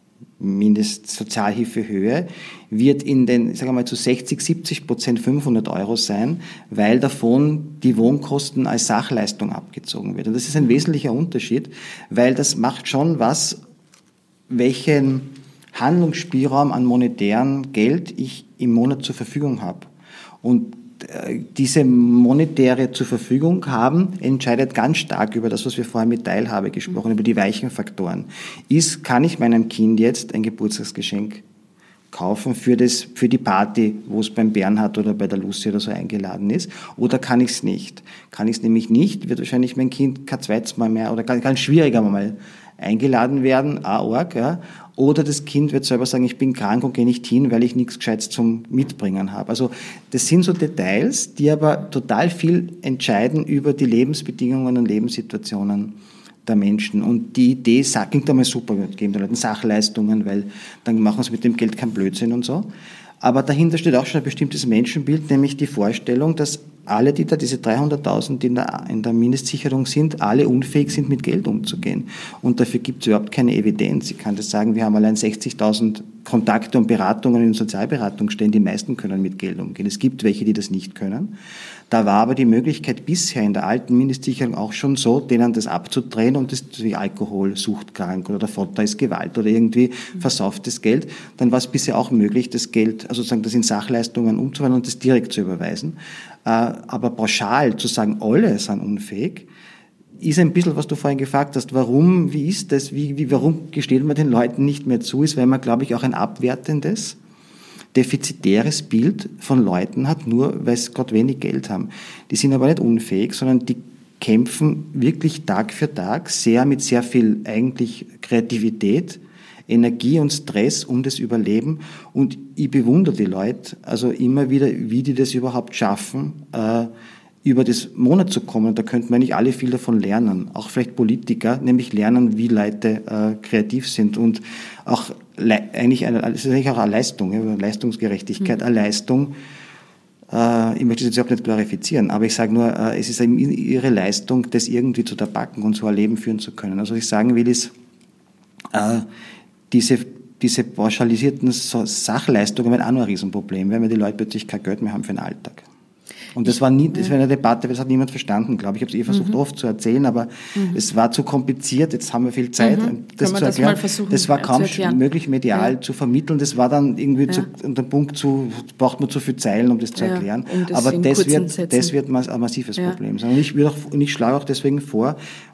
Mindestsozialhilfehöhe wird in den, sagen wir mal, zu sechzig, siebzig Prozent fünfhundert Euro sein, weil davon die Wohnkosten als Sachleistung abgezogen wird. Und das ist ein wesentlicher Unterschied, weil das macht schon was, welchen Handlungsspielraum an monetären Geld ich im Monat zur Verfügung habe. Und diese monetäre zur Verfügung haben, entscheidet ganz stark über das, was wir vorher mit Teilhabe gesprochen haben, über die weichen Faktoren. Ist, kann ich meinem Kind jetzt ein Geburtstagsgeschenk kaufen für, das, für die Party, wo es beim Bernhard oder bei der Lucy oder so eingeladen ist, oder kann ich es nicht? Kann ich es nämlich nicht, wird wahrscheinlich mein Kind kein zweites Mal mehr oder ganz, ganz schwieriger mal eingeladen werden, auch arg, ja. Oder das Kind wird selber sagen, ich bin krank und gehe nicht hin, weil ich nichts Gescheites zum Mitbringen habe. Also das sind so Details, die aber total viel entscheiden über die Lebensbedingungen und Lebenssituationen der Menschen. Und die Idee klingt einmal super, wir geben den Leuten Sachleistungen, weil dann machen sie mit dem Geld keinen Blödsinn und so. Aber dahinter steht auch schon ein bestimmtes Menschenbild, nämlich die Vorstellung, dass alle, die da, diese dreihunderttausend, die in der, in der Mindestsicherung sind, alle unfähig sind, mit Geld umzugehen. Und dafür gibt es überhaupt keine Evidenz. Ich kann das sagen, wir haben allein sechzigtausend Kontakte und Beratungen in Sozialberatungsstellen, die meisten können mit Geld umgehen. Es gibt welche, die das nicht können. Da war aber die Möglichkeit bisher in der alten Mindestsicherung auch schon so, denen das abzudrehen und das wie Alkohol, suchtkrank oder der Vater ist Gewalt oder irgendwie versauftes Geld. Dann war es bisher auch möglich, das Geld, also sozusagen das in Sachleistungen umzuwandeln und das direkt zu überweisen. Aber pauschal zu sagen, alle sind unfähig, ist ein bisschen, was du vorhin gefragt hast, warum, wie ist das, wie, wie, warum gesteht man den Leuten nicht mehr zu, ist, weil man, glaube ich, auch ein abwertendes, defizitäres Bild von Leuten hat, nur weil sie gerade wenig Geld haben. Die sind aber nicht unfähig, sondern die kämpfen wirklich Tag für Tag sehr mit sehr viel eigentlich Kreativität, Energie und Stress um das Überleben. Und ich bewundere die Leute also immer wieder, wie die das überhaupt schaffen, äh, über das Monat zu kommen. Da könnten wir eigentlich alle viel davon lernen. Auch vielleicht Politiker, nämlich lernen, wie Leute äh, kreativ sind. Und auch le- eigentlich eine, es ist eigentlich auch eine Leistung, ja, Leistungsgerechtigkeit, mhm. eine Leistung. Äh, ich möchte das jetzt überhaupt nicht glorifizieren, aber ich sage nur, äh, es ist eben ihre Leistung, das irgendwie zu erbacken und so ein Leben führen zu können. Also was ich sagen will, ist, äh, diese, diese pauschalisierten Sachleistungen waren auch noch ein Riesenproblem, weil die Leute plötzlich kein Geld mehr haben für den Alltag. Und das war nie, das war eine Debatte, das hat niemand verstanden, glaube ich. Ich habe es eh versucht, mhm. oft zu erzählen, aber mhm. es war zu kompliziert. Jetzt haben wir viel Zeit, mhm. das zu erklären. Das, das war kaum möglich, medial ja. zu vermitteln. Das war dann irgendwie ja. zu, unter dem Punkt zu, braucht man zu viele Zeilen, um das zu erklären. Ja, um das aber das wird, das wird ein massives ja. Problem sein. Und ich würde auch, und ich schlage auch deswegen vor,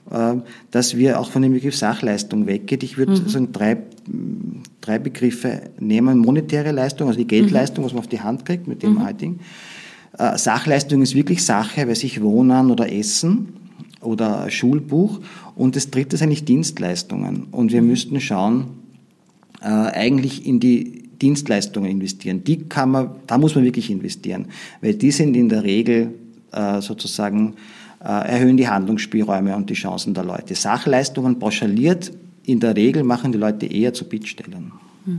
dass wir auch von dem Begriff Sachleistung weggehen. Ich würde mhm. sagen, drei, drei Begriffe nehmen. Monetäre Leistung, also die Geldleistung, mhm. was man auf die Hand kriegt, mit dem mhm. Halting. Äh, Sachleistung ist wirklich Sache, weiß ich, Wohnen oder Essen oder Schulbuch. Und das dritte ist eigentlich Dienstleistungen. Und wir müssten schauen, äh, eigentlich in die Dienstleistungen investieren. Die kann man, da muss man wirklich investieren, weil die sind in der Regel äh, sozusagen, äh, erhöhen die Handlungsspielräume und die Chancen der Leute. Sachleistungen pauschaliert, in der Regel machen die Leute eher zu Bittstellern. Mhm.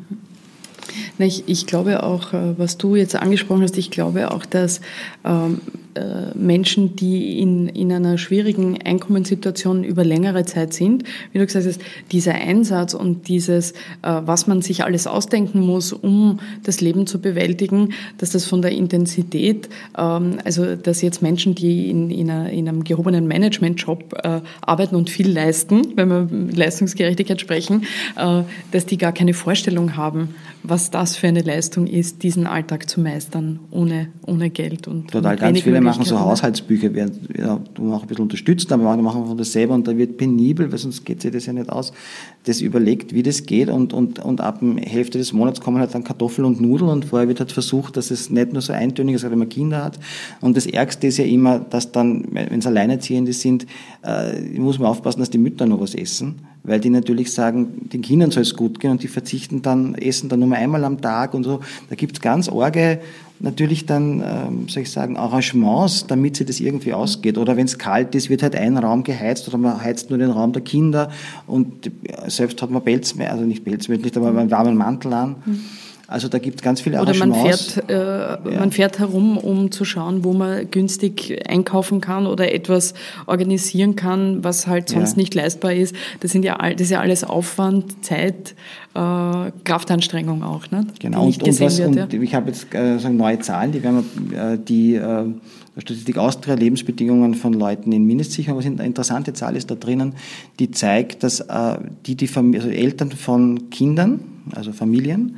Ich, ich glaube auch, was du jetzt angesprochen hast, ich glaube auch, dass ähm, äh, Menschen, die in, in einer schwierigen Einkommenssituation über längere Zeit sind, wie du gesagt hast, dieser Einsatz und dieses, äh, was man sich alles ausdenken muss, um das Leben zu bewältigen, dass das von der Intensität, ähm, also dass jetzt Menschen, die in, in, einer, in einem gehobenen Managementjob äh, arbeiten und viel leisten, wenn wir Leistungsgerechtigkeit sprechen, äh, dass die gar keine Vorstellung haben, was das für eine Leistung ist, diesen Alltag zu meistern, ohne, ohne Geld. Und total, ganz viele machen so Haushaltsbücher, werden, ja, wo man auch ein bisschen unterstützt, aber manche machen von das selber und da wird penibel, weil sonst geht sich das ja nicht aus, das überlegt, wie das geht und, und, und ab der Hälfte des Monats kommen halt dann Kartoffeln und Nudeln und vorher wird halt versucht, dass es nicht nur so eintönig ist, wenn man Kinder hat. Und das Ärgste ist ja immer, dass dann, wenn es Alleinerziehende sind, äh, muss man aufpassen, dass die Mütter noch was essen, weil die natürlich sagen, den Kindern soll es gut gehen und die verzichten dann, essen dann nur mal einmal am Tag und so. Da gibt's ganz arge, natürlich dann, ähm, soll ich sagen, Arrangements, damit sich das irgendwie ausgeht. Oder wenn es kalt ist, wird halt ein Raum geheizt oder man heizt nur den Raum der Kinder und selbst hat man Pelz mehr, also nicht Pelz, nicht, aber einen warmen Mantel an. Mhm. Also da gibt es ganz viele Arrangements. Oder man fährt, äh, ja. man fährt herum, um zu schauen, wo man günstig einkaufen kann oder etwas organisieren kann, was halt sonst ja. nicht leistbar ist. Das sind ja, das ist ja alles Aufwand, Zeit, äh, Kraftanstrengung auch, ne? Genau. Und, und, was, wird, und ja. ich habe jetzt äh, so neue Zahlen, die werden wir, äh, die äh, Statistik Austria, Lebensbedingungen von Leuten in Mindestsicherung, was eine interessante Zahl ist da drinnen, die zeigt, dass äh, die, die Fam- also Eltern von Kindern, also Familien,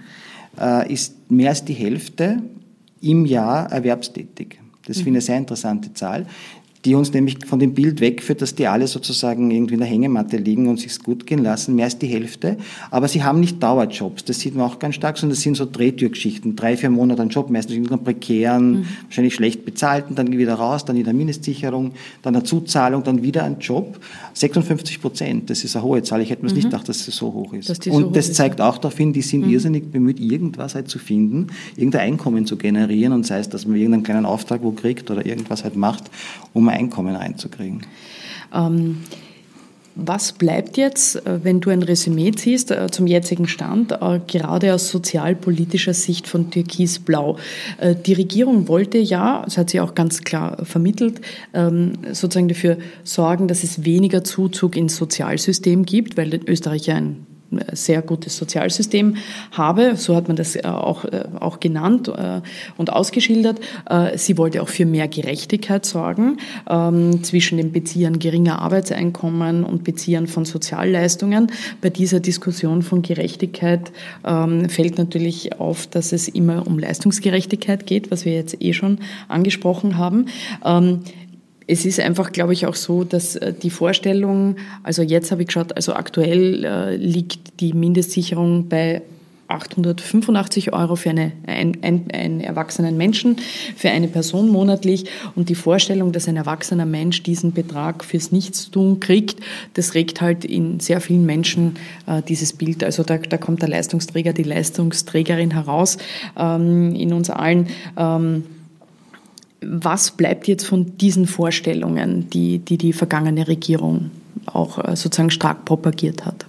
ist mehr als die Hälfte im Jahr erwerbstätig. Das finde ich eine sehr interessante Zahl. die uns nämlich von dem Bild wegführt, dass die alle sozusagen irgendwie in der Hängematte liegen und sich's gut gehen lassen, mehr als die Hälfte. Aber sie haben nicht Dauerjobs, das sieht man auch ganz stark, sondern das sind so Drehtürgeschichten, drei, vier Monate einen Job, meistens in einem prekären, mhm. wahrscheinlich schlecht bezahlten, dann wieder raus, dann wieder Mindestsicherung, dann eine Zuzahlung, dann wieder ein Job. sechsundfünfzig Prozent, das ist eine hohe Zahl, ich hätte mir mhm. nicht gedacht, dass es so hoch ist. Und so das zeigt ist. auch darauf hin, die sind mhm. irrsinnig bemüht, irgendwas halt zu finden, irgendein Einkommen zu generieren und sei es, dass man irgendeinen kleinen Auftrag wo kriegt oder irgendwas halt macht, um ein Einkommen reinzukriegen. Ähm, was bleibt jetzt, wenn du ein Resümee ziehst äh, zum jetzigen Stand, äh, gerade aus sozialpolitischer Sicht von Türkis-Blau? Äh, die Regierung wollte ja, das hat sie auch ganz klar vermittelt, ähm, sozusagen dafür sorgen, dass es weniger Zuzug ins Sozialsystem gibt, weil Österreich ja ein sehr gutes Sozialsystem habe, so hat man das auch, auch genannt und ausgeschildert. Sie wollte auch für mehr Gerechtigkeit sorgen zwischen den Beziehern geringer Arbeitseinkommen und Beziehern von Sozialleistungen. Bei dieser Diskussion von Gerechtigkeit fällt natürlich auf, dass es immer um Leistungsgerechtigkeit geht, was wir jetzt eh schon angesprochen haben. Es ist einfach, glaube ich, auch so, dass die Vorstellung, also jetzt habe ich geschaut, also aktuell äh, liegt die Mindestsicherung bei achthundertfünfundachtzig Euro für eine, ein, ein, einen erwachsenen Menschen, für eine Person monatlich. Und die Vorstellung, dass ein erwachsener Mensch diesen Betrag fürs Nichtstun kriegt, das regt halt in sehr vielen Menschen äh, dieses Bild. Also da, da kommt der Leistungsträger, die Leistungsträgerin heraus ähm, in uns allen. Ähm, Was bleibt jetzt von diesen Vorstellungen, die die, die vergangene Regierung auch sozusagen stark propagiert hat?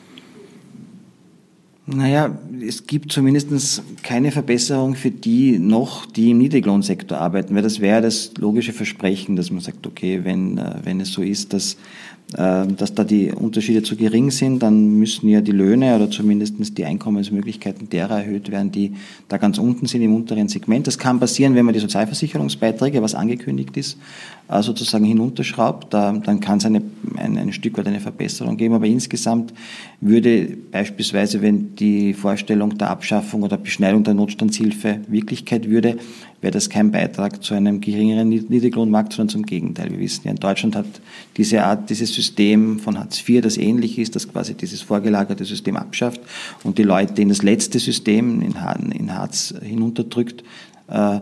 Naja, es gibt zumindest keine Verbesserung für die noch, die im Niedriglohnsektor arbeiten, weil das wäre das logische Versprechen, dass man sagt, okay, wenn, wenn es so ist, dass, dass da die Unterschiede zu gering sind, dann müssen ja die Löhne oder zumindest die Einkommensmöglichkeiten derer erhöht werden, die da ganz unten sind im unteren Segment. Das kann passieren, wenn man die Sozialversicherungsbeiträge, was angekündigt ist, sozusagen hinunterschraubt, dann kann es eine, ein, ein Stück weit eine Verbesserung geben, aber insgesamt würde beispielsweise, wenn die Vorstellung der Abschaffung oder Beschneidung der Notstandshilfe Wirklichkeit würde, wäre das kein Beitrag zu einem geringeren Niedriglohnmarkt, sondern zum Gegenteil. Wir wissen ja, in Deutschland hat diese Art, dieses System von Hartz vier, das ähnlich ist, das quasi dieses vorgelagerte System abschafft und die Leute in das letzte System, in Hartz hinunterdrückt, äh,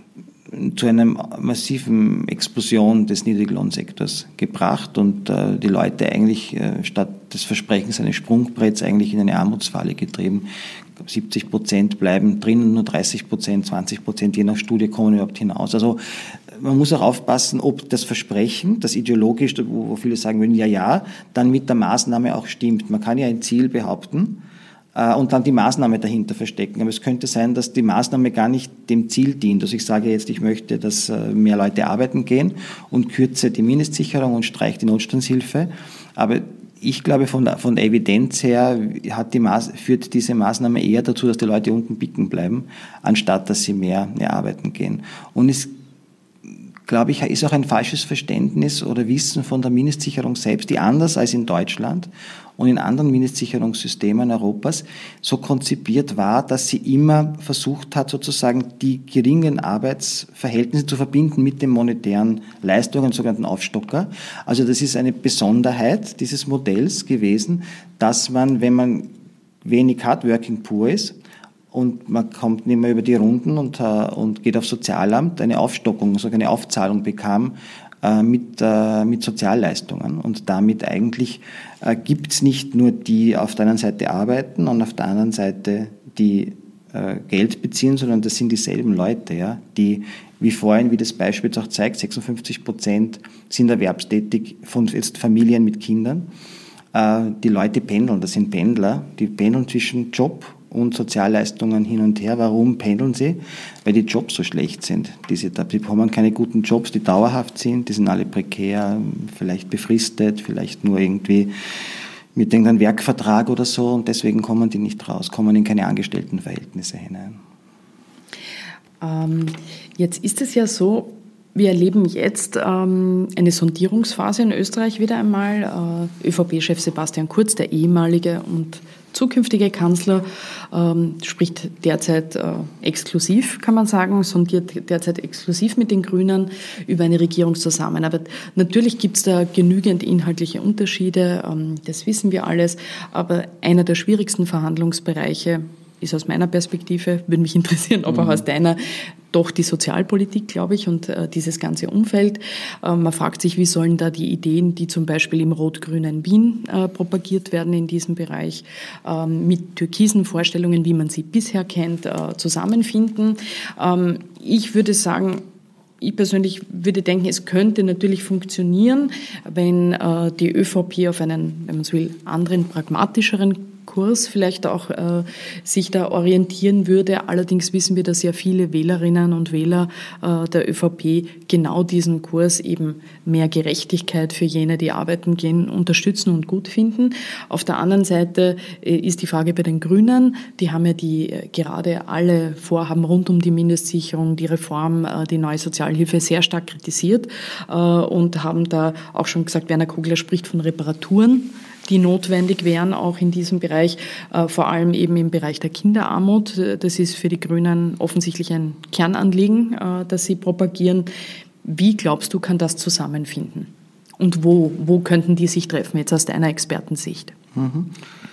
zu einer massiven Explosion des Niedriglohnsektors gebracht und äh, die Leute eigentlich äh, statt des Versprechens eines Sprungbretts eigentlich in eine Armutsfalle getrieben. siebzig Prozent bleiben drin, nur dreißig Prozent, zwanzig Prozent, je nach Studie kommen überhaupt hinaus. Also man muss auch aufpassen, ob das Versprechen, das ideologisch, wo, wo viele sagen würden, ja, ja, dann mit der Maßnahme auch stimmt. Man kann ja ein Ziel behaupten und dann die Maßnahme dahinter verstecken. Aber es könnte sein, dass die Maßnahme gar nicht dem Ziel dient. Also ich sage jetzt, ich möchte, dass mehr Leute arbeiten gehen und kürze die Mindestsicherung und streiche die Notstandshilfe. Aber ich glaube, von der, von der Evidenz her hat die Maß, führt diese Maßnahme eher dazu, dass die Leute unten bicken bleiben, anstatt dass sie mehr, mehr arbeiten gehen. Und es, glaube ich, ist auch ein falsches Verständnis oder Wissen von der Mindestsicherung selbst, die anders als in Deutschland und in anderen Mindestsicherungssystemen Europas so konzipiert war, dass sie immer versucht hat, sozusagen die geringen Arbeitsverhältnisse zu verbinden mit den monetären Leistungen, sogenannten Aufstocker. Also das ist eine Besonderheit dieses Modells gewesen, dass man, wenn man wenig hat, Working Poor ist, und man kommt nicht mehr über die Runden und, und geht aufs Sozialamt, eine Aufstockung, so eine Aufzahlung bekam äh, mit, äh, mit Sozialleistungen. Und damit eigentlich äh, gibt es nicht nur die auf der einen Seite arbeiten und auf der anderen Seite die äh, Geld beziehen, sondern das sind dieselben Leute, ja, die, wie vorhin, wie das Beispiel jetzt auch zeigt, sechsundfünfzig Prozent sind erwerbstätig von jetzt Familien mit Kindern. Äh, die Leute pendeln, das sind Pendler, die pendeln zwischen Job und Sozialleistungen hin und her. Warum pendeln sie? Weil die Jobs so schlecht sind. Diese, die bekommen keine guten Jobs, die dauerhaft sind, die sind alle prekär, vielleicht befristet, vielleicht nur irgendwie mit irgendeinem Werkvertrag oder so und deswegen kommen die nicht raus, kommen in keine Angestelltenverhältnisse hinein. Ähm, jetzt ist es ja so, wir erleben jetzt ähm, eine Sondierungsphase in Österreich wieder einmal. Äh, ÖVP-Chef Sebastian Kurz, der ehemalige und zukünftige Kanzler ähm, spricht derzeit äh, exklusiv, kann man sagen, sondiert derzeit exklusiv mit den Grünen über eine Regierungszusammenarbeit. Natürlich gibt es da genügend inhaltliche Unterschiede, ähm, das wissen wir alles, aber einer der schwierigsten Verhandlungsbereiche ist aus meiner Perspektive, würde mich interessieren, ob auch aus deiner, doch die Sozialpolitik, glaube ich, und äh, dieses ganze Umfeld. Äh, man fragt sich, wie sollen da die Ideen, die zum Beispiel im rot-grünen Wien äh, propagiert werden in diesem Bereich, äh, mit türkisen Vorstellungen, wie man sie bisher kennt, äh, zusammenfinden. Ähm, ich würde sagen, ich persönlich würde denken, es könnte natürlich funktionieren, wenn äh, die ÖVP auf einen, wenn man so will, anderen, pragmatischeren Kurs vielleicht auch äh, sich da orientieren würde. Allerdings wissen wir, dass ja viele Wählerinnen und Wähler äh, der ÖVP genau diesen Kurs, eben mehr Gerechtigkeit für jene, die arbeiten gehen, unterstützen und gut finden. Auf der anderen Seite äh, ist die Frage bei den Grünen. Die haben ja die äh, gerade alle Vorhaben rund um die Mindestsicherung, die Reform, äh, die neue Sozialhilfe sehr stark kritisiert äh, und haben da auch schon gesagt, Werner Kogler spricht von Reparaturen, die notwendig wären, auch in diesem Bereich, äh, vor allem eben im Bereich der Kinderarmut. Das ist für die Grünen offensichtlich ein Kernanliegen, äh, das sie propagieren. Wie glaubst du, kann das zusammenfinden? Und wo, wo könnten die sich treffen, jetzt aus deiner Expertensicht? Mhm.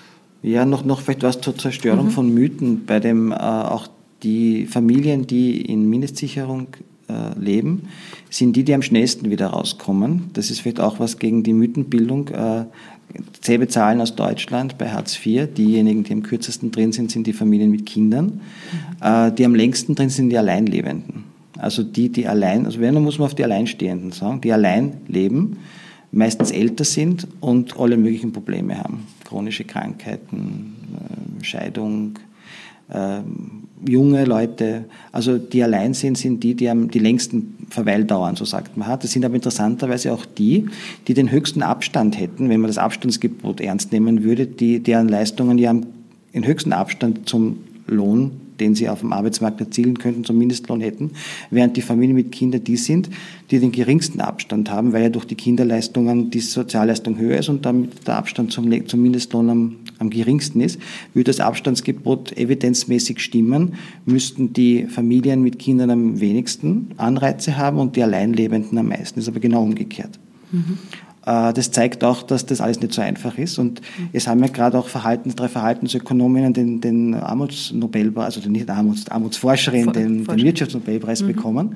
Ja, noch, noch vielleicht was zur Zerstörung mhm. von Mythen, bei dem äh, auch die Familien, die in Mindestsicherung äh, leben, sind die, die am schnellsten wieder rauskommen. Das ist vielleicht auch was gegen die Mythenbildung. Äh, Selbe Zahlen aus Deutschland bei Hartz vier. Diejenigen, die am kürzesten drin sind, sind die Familien mit Kindern. Mhm. Äh, die am längsten drin sind die Alleinlebenden. Also die, die allein, also wenn, dann muss man auf die Alleinstehenden sagen, die allein leben, meistens älter sind und alle möglichen Probleme haben. Chronische Krankheiten, äh, Scheidung, äh, junge Leute, also die allein sind, sind die, die am die längsten Verweildauern, so sagt man. Das sind aber interessanterweise auch die, die den höchsten Abstand hätten, wenn man das Abstandsgebot ernst nehmen würde, die, deren Leistungen ja den höchsten Abstand zum Lohn, den sie auf dem Arbeitsmarkt erzielen könnten, zum Mindestlohn hätten, während die Familien mit Kindern die sind, die den geringsten Abstand haben, weil ja durch die Kinderleistungen die Sozialleistung höher ist und damit der Abstand zum, zum Mindestlohn am, am geringsten ist. Würde das Abstandsgebot evidenzmäßig stimmen, müssten die Familien mit Kindern am wenigsten Anreize haben und die Alleinlebenden am meisten. Das ist aber genau umgekehrt. Mhm. Das zeigt auch, dass das alles nicht so einfach ist. Und es haben ja gerade auch Verhaltens, drei Verhaltensökonominnen den, den Armutsnobelpreis, also den, nicht Armuts, Armutsforscherin, Vor, den, den Wirtschaftsnobelpreis mhm. bekommen,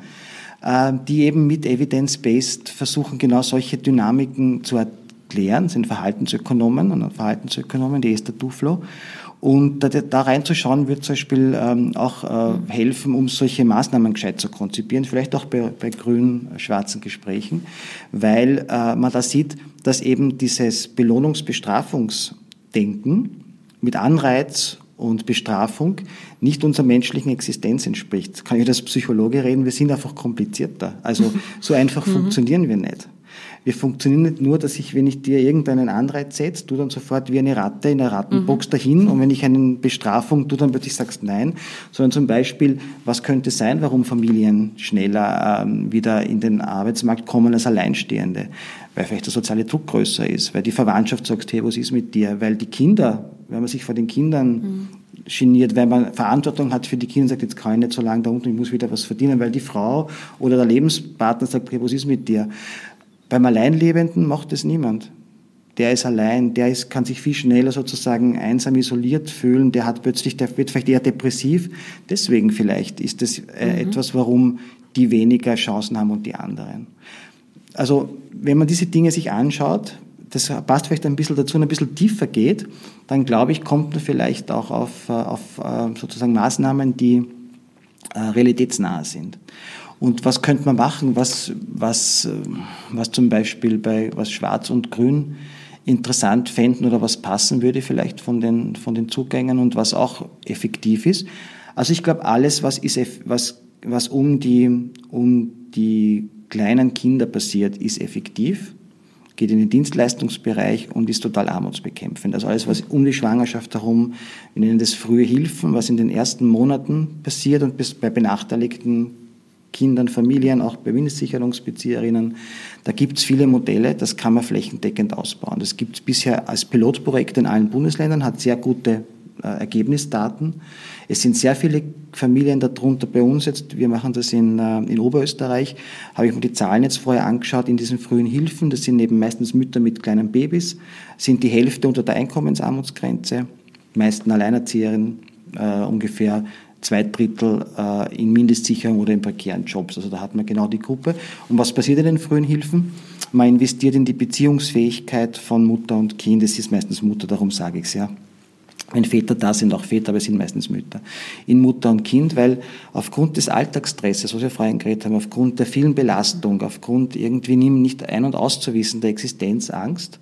die eben mit Evidence-Based versuchen, genau solche Dynamiken zu erklären. Das sind Verhaltensökonomen und Verhaltensökonomen, die Esther Duflo. Und da, da reinzuschauen wird zum Beispiel ähm, auch äh, helfen, um solche Maßnahmen gescheit zu konzipieren, vielleicht auch bei, bei grün-schwarzen Gesprächen, weil äh, man da sieht, dass eben dieses Belohnungs-Bestrafungs-Denken mit Anreiz und Bestrafung nicht unserer menschlichen Existenz entspricht. Kann ich als Psychologe reden, wir sind einfach komplizierter. Also so einfach funktionieren wir nicht. Wir funktionieren nicht nur, dass ich, wenn ich dir irgendeinen Anreiz setze, du dann sofort wie eine Ratte in der Rattenbox mhm. dahin und wenn ich eine Bestrafung, du dann plötzlich sagst nein, sondern zum Beispiel, was könnte sein, warum Familien schneller ähm, wieder in den Arbeitsmarkt kommen als Alleinstehende? Weil vielleicht der soziale Druck größer ist, weil die Verwandtschaft sagt, hey, was ist mit dir? Weil die Kinder, wenn man sich vor den Kindern mhm. geniert, weil man Verantwortung hat für die Kinder und sagt, jetzt kann ich nicht so lange da unten, ich muss wieder was verdienen, weil die Frau oder der Lebenspartner sagt, hey, was ist mit dir? Beim Alleinlebenden macht das niemand. Der ist allein, der ist, kann sich viel schneller sozusagen einsam isoliert fühlen, der hat plötzlich, der wird vielleicht eher depressiv. Deswegen vielleicht ist das äh, mhm. etwas, warum die weniger Chancen haben und die anderen. Also, wenn man diese Dinge sich anschaut, das passt vielleicht ein bisschen dazu und ein bisschen tiefer geht, dann glaube ich, kommt man vielleicht auch auf, auf sozusagen Maßnahmen, die äh, realitätsnah sind. Und was könnte man machen, was, was, was zum Beispiel bei was Schwarz und Grün interessant fänden oder was passen würde vielleicht von den, von den Zugängen und was auch effektiv ist. Also ich glaube, alles, was, ist, was, was um, die, um die kleinen Kinder passiert, ist effektiv, geht in den Dienstleistungsbereich und ist total armutsbekämpfend. Also alles, was um die Schwangerschaft herum, wir nennen das frühe Hilfen, was in den ersten Monaten passiert und bis bei benachteiligten Kindern, Familien, auch bei Mindestsicherungsbezieherinnen. Da gibt es viele Modelle, das kann man flächendeckend ausbauen. Das gibt es bisher als Pilotprojekt in allen Bundesländern, hat sehr gute äh, Ergebnisdaten. Es sind sehr viele Familien darunter bei uns jetzt, wir machen das in, äh, in Oberösterreich, habe ich mir die Zahlen jetzt vorher angeschaut, in diesen frühen Hilfen, das sind eben meistens Mütter mit kleinen Babys, sind die Hälfte unter der Einkommensarmutsgrenze, die meisten Alleinerzieherinnen, äh, ungefähr zwei Drittel äh, in Mindestsicherung oder in prekären Jobs. Also da hat man genau die Gruppe. Und was passiert in den frühen Hilfen? Man investiert in die Beziehungsfähigkeit von Mutter und Kind. Es ist meistens Mutter, darum sage ich es ja. Wenn Väter da sind, auch Väter, aber es sind meistens Mütter. In Mutter und Kind, weil aufgrund des Alltagsstresses, was wir vorhin geredet haben, aufgrund der vielen Belastung, aufgrund irgendwie nicht ein- und auszuwissen der Existenzangst,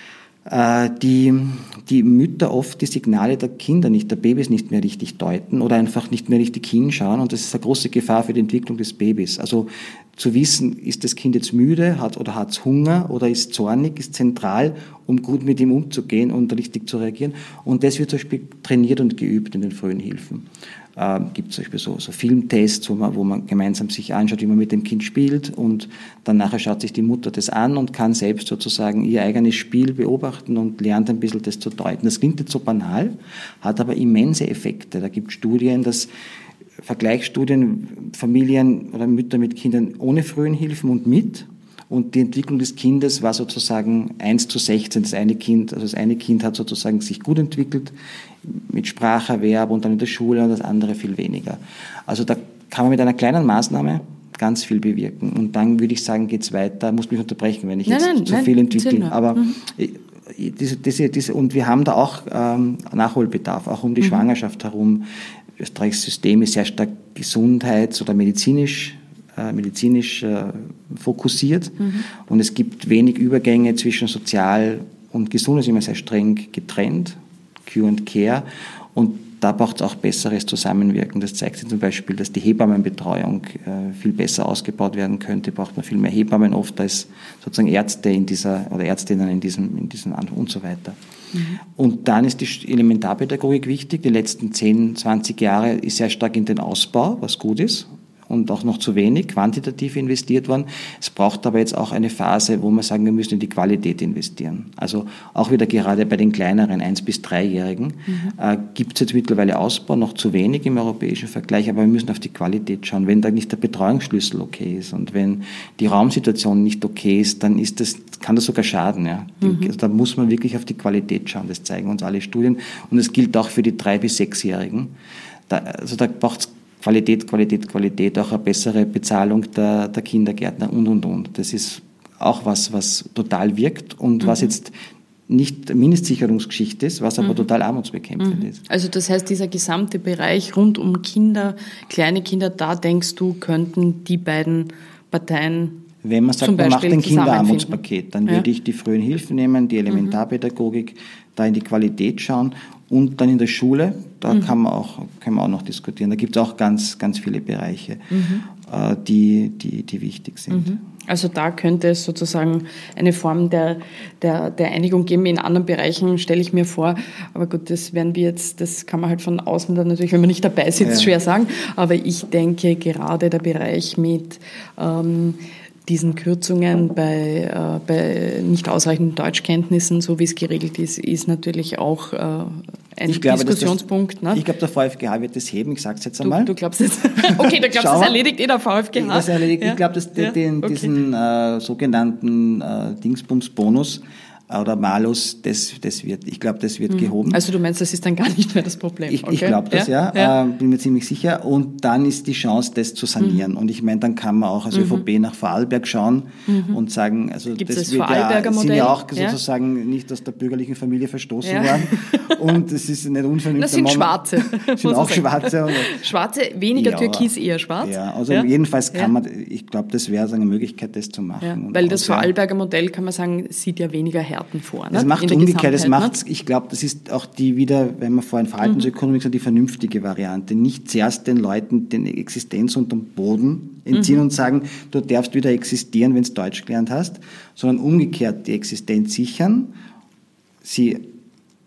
die, die Mütter oft die Signale der Kinder nicht, der Babys nicht mehr richtig deuten oder einfach nicht mehr richtig hinschauen. Und das ist eine große Gefahr für die Entwicklung des Babys. Also zu wissen, ist das Kind jetzt müde hat oder hat es Hunger oder ist zornig, ist zentral, um gut mit ihm umzugehen und richtig zu reagieren. Und das wird zum Beispiel trainiert und geübt in den frühen Hilfen. Äh, gibt es zum Beispiel so, so Filmtests, wo man, wo man gemeinsam sich anschaut, wie man mit dem Kind spielt, und dann nachher schaut sich die Mutter das an und kann selbst sozusagen ihr eigenes Spiel beobachten und lernt ein bisschen das zu deuten. Das klingt jetzt so banal, hat aber immense Effekte. Da gibt es Studien, dass Vergleichsstudien, Familien oder Mütter mit Kindern ohne frühen Hilfen und mit, und die Entwicklung des Kindes war sozusagen eins zu sechzehn. Das eine Kind, also das eine Kind hat sozusagen sich gut entwickelt mit Spracherwerb und dann in der Schule, und das andere viel weniger. Also da kann man mit einer kleinen Maßnahme ganz viel bewirken. Und dann würde ich sagen, geht's weiter. Muss mich unterbrechen, wenn ich nein, jetzt nein, zu nein, viel entwickle. Aber mhm. diese, diese, diese, und wir haben da auch ähm, Nachholbedarf, auch um die mhm. Schwangerschaft herum. Österreichs System ist sehr stark gesundheits- oder medizinisch medizinisch äh, fokussiert, mhm. und es gibt wenig Übergänge zwischen Sozial und Gesund, ist immer sehr streng getrennt, Cure und Care, und da braucht es auch besseres Zusammenwirken. Das zeigt sich zum Beispiel, dass die Hebammenbetreuung äh, viel besser ausgebaut werden könnte, braucht man viel mehr Hebammen oft als sozusagen Ärzte in dieser, oder Ärztinnen in diesem, in diesem und so weiter. Mhm. Und dann ist die Elementarpädagogik wichtig. Die letzten zehn, zwanzig Jahre ist sehr stark in den Ausbau, was gut ist, und auch noch zu wenig quantitativ investiert worden. Es braucht aber jetzt auch eine Phase, wo wir sagen, wir müssen in die Qualität investieren. Also auch wieder gerade bei den kleineren eins- bis dreijährigen mhm. äh, gibt es jetzt mittlerweile Ausbau, noch zu wenig im europäischen Vergleich, aber wir müssen auf die Qualität schauen. Wenn da nicht der Betreuungsschlüssel okay ist und wenn die Raumsituation nicht okay ist, dann ist das, kann das sogar schaden. Ja. Mhm. Also da muss man wirklich auf die Qualität schauen, das zeigen uns alle Studien. Und es gilt auch für die drei- bis sechsjährigen. Da, also da braucht es Qualität, Qualität, Qualität, auch eine bessere Bezahlung der, der Kindergärtner und, und, und. Das ist auch was, was total wirkt und mhm. was jetzt nicht Mindestsicherungsgeschichte ist, was aber mhm. total armutsbekämpfend mhm. ist. Also das heißt, dieser gesamte Bereich rund um Kinder, kleine Kinder, da denkst du, könnten die beiden Parteien Wenn man sagt, man macht ein Kinderarmutspaket, dann ja. würde ich die frühen Hilfen nehmen, die Elementarpädagogik, mhm. da in die Qualität schauen. Und dann in der Schule, da mhm. kann man auch, können wir auch noch diskutieren. Da gibt es auch ganz, ganz viele Bereiche, mhm. äh, die, die, die wichtig sind. Mhm. Also da könnte es sozusagen eine Form der, der, der Einigung geben. In anderen Bereichen stelle ich mir vor, aber gut, das werden wir jetzt, das kann man halt von außen dann natürlich, wenn man nicht dabei sitzt, ja. schwer sagen. Aber ich denke, gerade der Bereich mit ähm, diesen Kürzungen bei, äh, bei nicht ausreichenden Deutschkenntnissen, so wie es geregelt ist, ist natürlich auch äh, ein ich glaube, Diskussionspunkt. Das, ne? Ich glaube, der VfGH wird das heben, ich sage es jetzt einmal. Du, du glaubst jetzt, okay, du glaubst, das erledigt eh der VfGH. Das erledigt, ja. Ich glaube, dass ja. den, okay. diesen äh, sogenannten äh, Dingsbums-Bonus oder Malus, das, das wird, ich glaube, das wird mhm. gehoben. Also du meinst, das ist dann gar nicht mehr das Problem? Ich, okay. ich glaube das, ja, ja. ja. Äh, bin mir ziemlich sicher. Und dann ist die Chance, das zu sanieren. Mhm. Und ich meine, dann kann man auch als mhm. ÖVP nach Vorarlberg schauen mhm. und sagen, also Gibt's das, das wird Vorarlberger ja, Modell? sind ja auch ja? sozusagen nicht aus der bürgerlichen Familie verstoßen ja. worden. Und es ist nicht unvernünftig. Das sind Schwarze. Das sind auch Schwarze. Schwarze, weniger ja, Türkis, eher schwarz. Ja, also ja. jedenfalls kann ja. man, ich glaube, das wäre so eine Möglichkeit, das zu machen. Ja. Weil das Vorarlberger Modell, kann man sagen, sieht ja weniger Härten vor. Ne? Macht umgekehrt, das macht, ich glaube, das ist auch die wieder, wenn man vorhin Verhaltensökonomik sagt, die vernünftige Variante. Nicht zuerst den Leuten den Existenz unterm Boden entziehen mhm. und sagen, du darfst wieder existieren, wenn du Deutsch gelernt hast, sondern umgekehrt die Existenz sichern, sie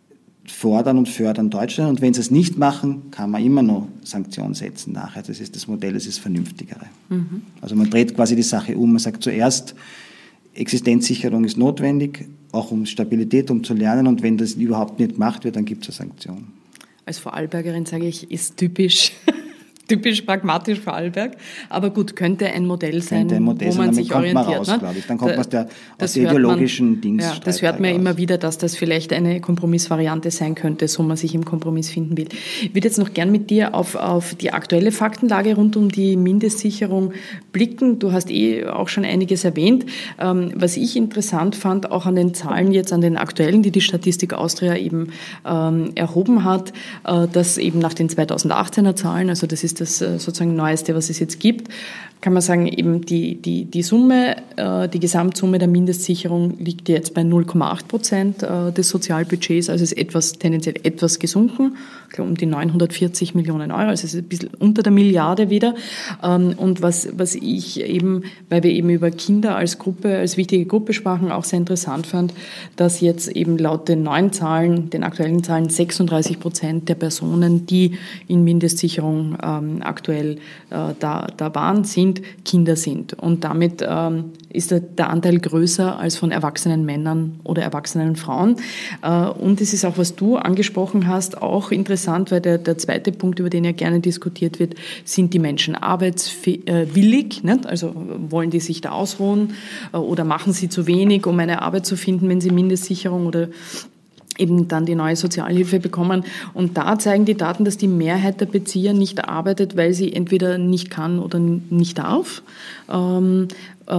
fordern und fördern Deutschland. Und wenn sie es nicht machen, kann man immer noch Sanktionen setzen nachher. Das ist das Modell, das ist das Vernünftigere. Mhm. Also man dreht quasi die Sache um. Man sagt zuerst, Existenzsicherung ist notwendig, auch um Stabilität, um zu lernen. Und wenn das überhaupt nicht gemacht wird, dann gibt es eine Sanktion. Als Vorarlbergerin sage ich, ist typisch... Typisch pragmatisch Vorarlberg, aber gut, könnte ein Modell sein, könnte ein Modell wo man sein, sich kommt orientiert. Man raus, ne? glaube ich. Dann kommt man aus der, aus der ideologischen man, Dings. Ja, das hört man ja immer wieder, dass das vielleicht eine Kompromissvariante sein könnte, so man sich im Kompromiss finden will. Ich würde jetzt noch gern mit dir auf, auf die aktuelle Faktenlage rund um die Mindestsicherung blicken. Du hast eh auch schon einiges erwähnt. Ähm, was ich interessant fand, auch an den Zahlen jetzt, an den aktuellen, die die Statistik Austria eben ähm, erhoben hat, äh, dass eben nach den zweitausendachtzehner Zahlen, also das ist das äh, sozusagen Neueste, was es jetzt gibt, kann man sagen, eben die, die, die Summe, äh, die Gesamtsumme der Mindestsicherung liegt jetzt bei null Komma acht Prozent äh, des Sozialbudgets, also ist etwas, tendenziell etwas gesunken, um die neunhundertvierzig Millionen Euro, also es ist ein bisschen unter der Milliarde wieder. Ähm, und was, was ich eben, weil wir eben über Kinder als Gruppe, als wichtige Gruppe sprachen, auch sehr interessant fand, dass jetzt eben laut den neuen Zahlen, den aktuellen Zahlen, sechsunddreißig Prozent der Personen, die in Mindestsicherung ähm, aktuell äh, da, da waren, sind Kinder sind. Und damit ähm, ist der, der Anteil größer als von erwachsenen Männern oder erwachsenen Frauen. Äh, und es ist auch, was du angesprochen hast, auch interessant, weil der, der zweite Punkt, über den ja gerne diskutiert wird, sind die Menschen arbeitswillig, nicht? Also wollen die sich da ausruhen äh, oder machen sie zu wenig, um eine Arbeit zu finden, wenn sie Mindestsicherung oder eben dann die neue Sozialhilfe bekommen. Und da zeigen die Daten, dass die Mehrheit der Bezieher nicht arbeitet, weil sie entweder nicht kann oder nicht darf. Ähm, äh,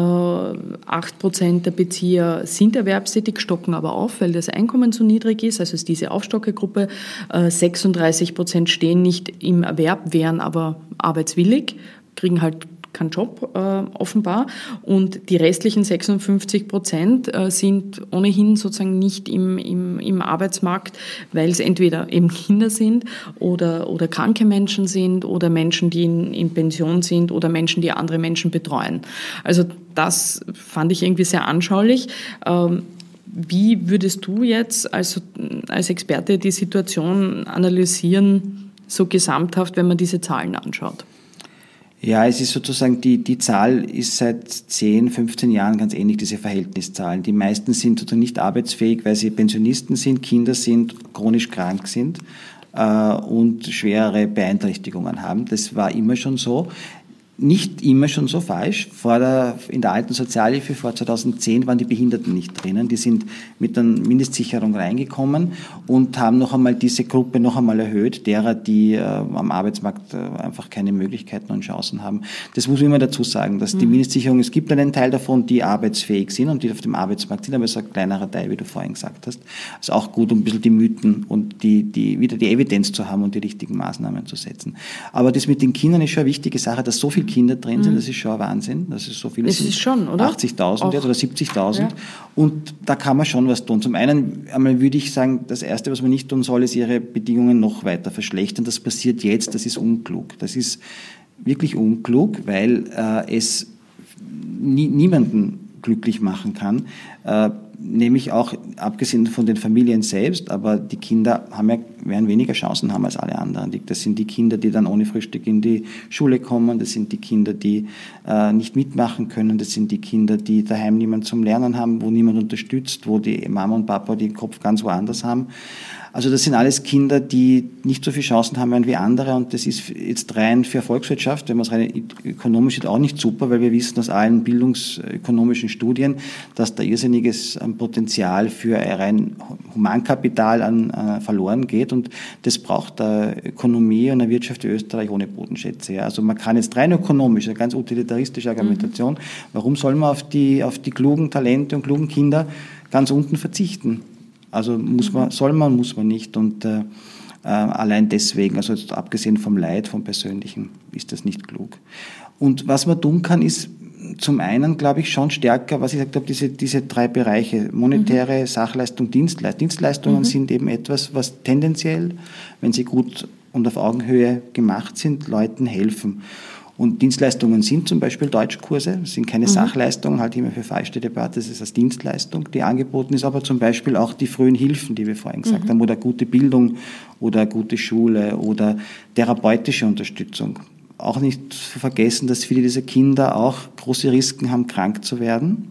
acht Prozent der Bezieher sind erwerbstätig, stocken aber auf, weil das Einkommen zu niedrig ist, also ist diese Aufstockegruppe. Äh, sechsunddreißig Prozent stehen nicht im Erwerb, wären aber arbeitswillig, kriegen halt kein Job äh, offenbar, und die restlichen sechsundfünfzig Prozent äh, sind ohnehin sozusagen nicht im, im, im Arbeitsmarkt, weil es entweder eben Kinder sind oder, oder kranke Menschen sind oder Menschen, die in, in Pension sind oder Menschen, die andere Menschen betreuen. Also das fand ich irgendwie sehr anschaulich. Ähm, wie würdest du jetzt als, als Experte die Situation analysieren, so gesamthaft, wenn man diese Zahlen anschaut? Ja, es ist sozusagen, die, die Zahl ist seit zehn, fünfzehn Jahren ganz ähnlich, diese Verhältniszahlen. Die meisten sind sozusagen nicht arbeitsfähig, weil sie Pensionisten sind, Kinder sind, chronisch krank sind äh, und schwerere Beeinträchtigungen haben. Das war immer schon so. Nicht immer schon so falsch. Vor der, in der alten Sozialhilfe vor zweitausendzehn waren die Behinderten nicht drinnen. Die sind mit der Mindestsicherung reingekommen und haben noch einmal diese Gruppe noch einmal erhöht, derer, die äh, am Arbeitsmarkt äh, einfach keine Möglichkeiten und Chancen haben. Das muss man immer dazu sagen, dass mhm. die Mindestsicherung, es gibt einen Teil davon, die arbeitsfähig sind und die auf dem Arbeitsmarkt sind, aber es ist ein kleinerer Teil, wie du vorhin gesagt hast. Es ist auch gut, um ein bisschen die Mythen und die, die, wieder die Evidenz zu haben und die richtigen Maßnahmen zu setzen. Aber das mit den Kindern ist schon eine wichtige Sache, dass so viel Kinder drin sind, das ist schon ein Wahnsinn. Das ist so viele, das ist schon, oder? achtzigtausend jetzt oder siebzigtausend. Ja. Und da kann man schon was tun. Zum einen einmal würde ich sagen, das Erste, was man nicht tun soll, ist ihre Bedingungen noch weiter verschlechtern. Das passiert jetzt, das ist unklug. Das ist wirklich unklug, weil äh, es nie, niemanden glücklich machen kann. Äh, nämlich auch, abgesehen von den Familien selbst, aber die Kinder haben ja, werden weniger Chancen haben als alle anderen. Das sind die Kinder, die dann ohne Frühstück in die Schule kommen, das sind die Kinder, die äh, nicht mitmachen können, das sind die Kinder, die daheim niemand zum Lernen haben, wo niemand unterstützt, wo die Mama und Papa den Kopf ganz woanders haben. Also das sind alles Kinder, die nicht so viele Chancen haben wie andere, und das ist jetzt rein für Volkswirtschaft, wenn man es rein ökonomisch sieht, auch nicht super, weil wir wissen aus allen bildungsökonomischen Studien, dass da irrsinniges Potenzial für rein Humankapital an, äh, verloren geht, und das braucht eine Ökonomie und eine Wirtschaft wie Österreich ohne Bodenschätze. Ja. Also man kann jetzt rein ökonomisch, eine ganz utilitaristische Argumentation, mhm. warum soll man auf die, auf die klugen Talente und klugen Kinder ganz unten verzichten? Also muss man, soll man, muss man nicht, und äh, äh, allein deswegen, also jetzt abgesehen vom Leid, vom Persönlichen, ist das nicht klug. Und was man tun kann, ist zum einen, glaube ich, schon stärker, was ich gesagt habe, diese, diese drei Bereiche, monetäre, mhm. Sachleistung, Dienstleistung. Dienstleistungen mhm. sind eben etwas, was tendenziell, wenn sie gut und auf Augenhöhe gemacht sind, Leuten helfen. Und Dienstleistungen sind zum Beispiel Deutschkurse, das sind keine mhm. Sachleistungen, halte ich immer für falsche Debatte, das ist als Dienstleistung, die angeboten ist, aber zum Beispiel auch die frühen Hilfen, die wir vorhin gesagt mhm. haben, oder gute Bildung oder gute Schule oder therapeutische Unterstützung. Auch nicht zu vergessen, dass viele dieser Kinder auch große Risiken haben, krank zu werden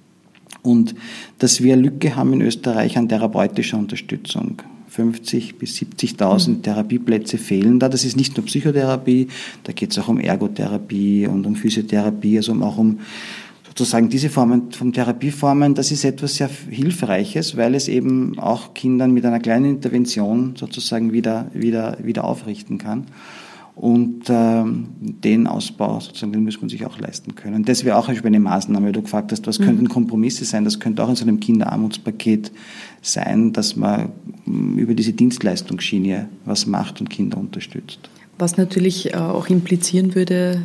und dass wir eine Lücke haben in Österreich an therapeutischer Unterstützung. fünfzigtausend bis siebzigtausend mhm. Therapieplätze fehlen da. Das ist nicht nur Psychotherapie, da geht es auch um Ergotherapie und um Physiotherapie, also auch um sozusagen diese Formen von Therapieformen. Das ist etwas sehr Hilfreiches, weil es eben auch Kindern mit einer kleinen Intervention sozusagen wieder, wieder, wieder aufrichten kann. Und ähm, den Ausbau, sozusagen, den muss man sich auch leisten können. Das wäre auch eine Maßnahme, weil du gefragt hast, was mhm. könnten Kompromisse sein? Das könnte auch in so einem Kinderarmutspaket sein, dass man über diese Dienstleistungsschiene was macht und Kinder unterstützt. Was natürlich auch implizieren würde,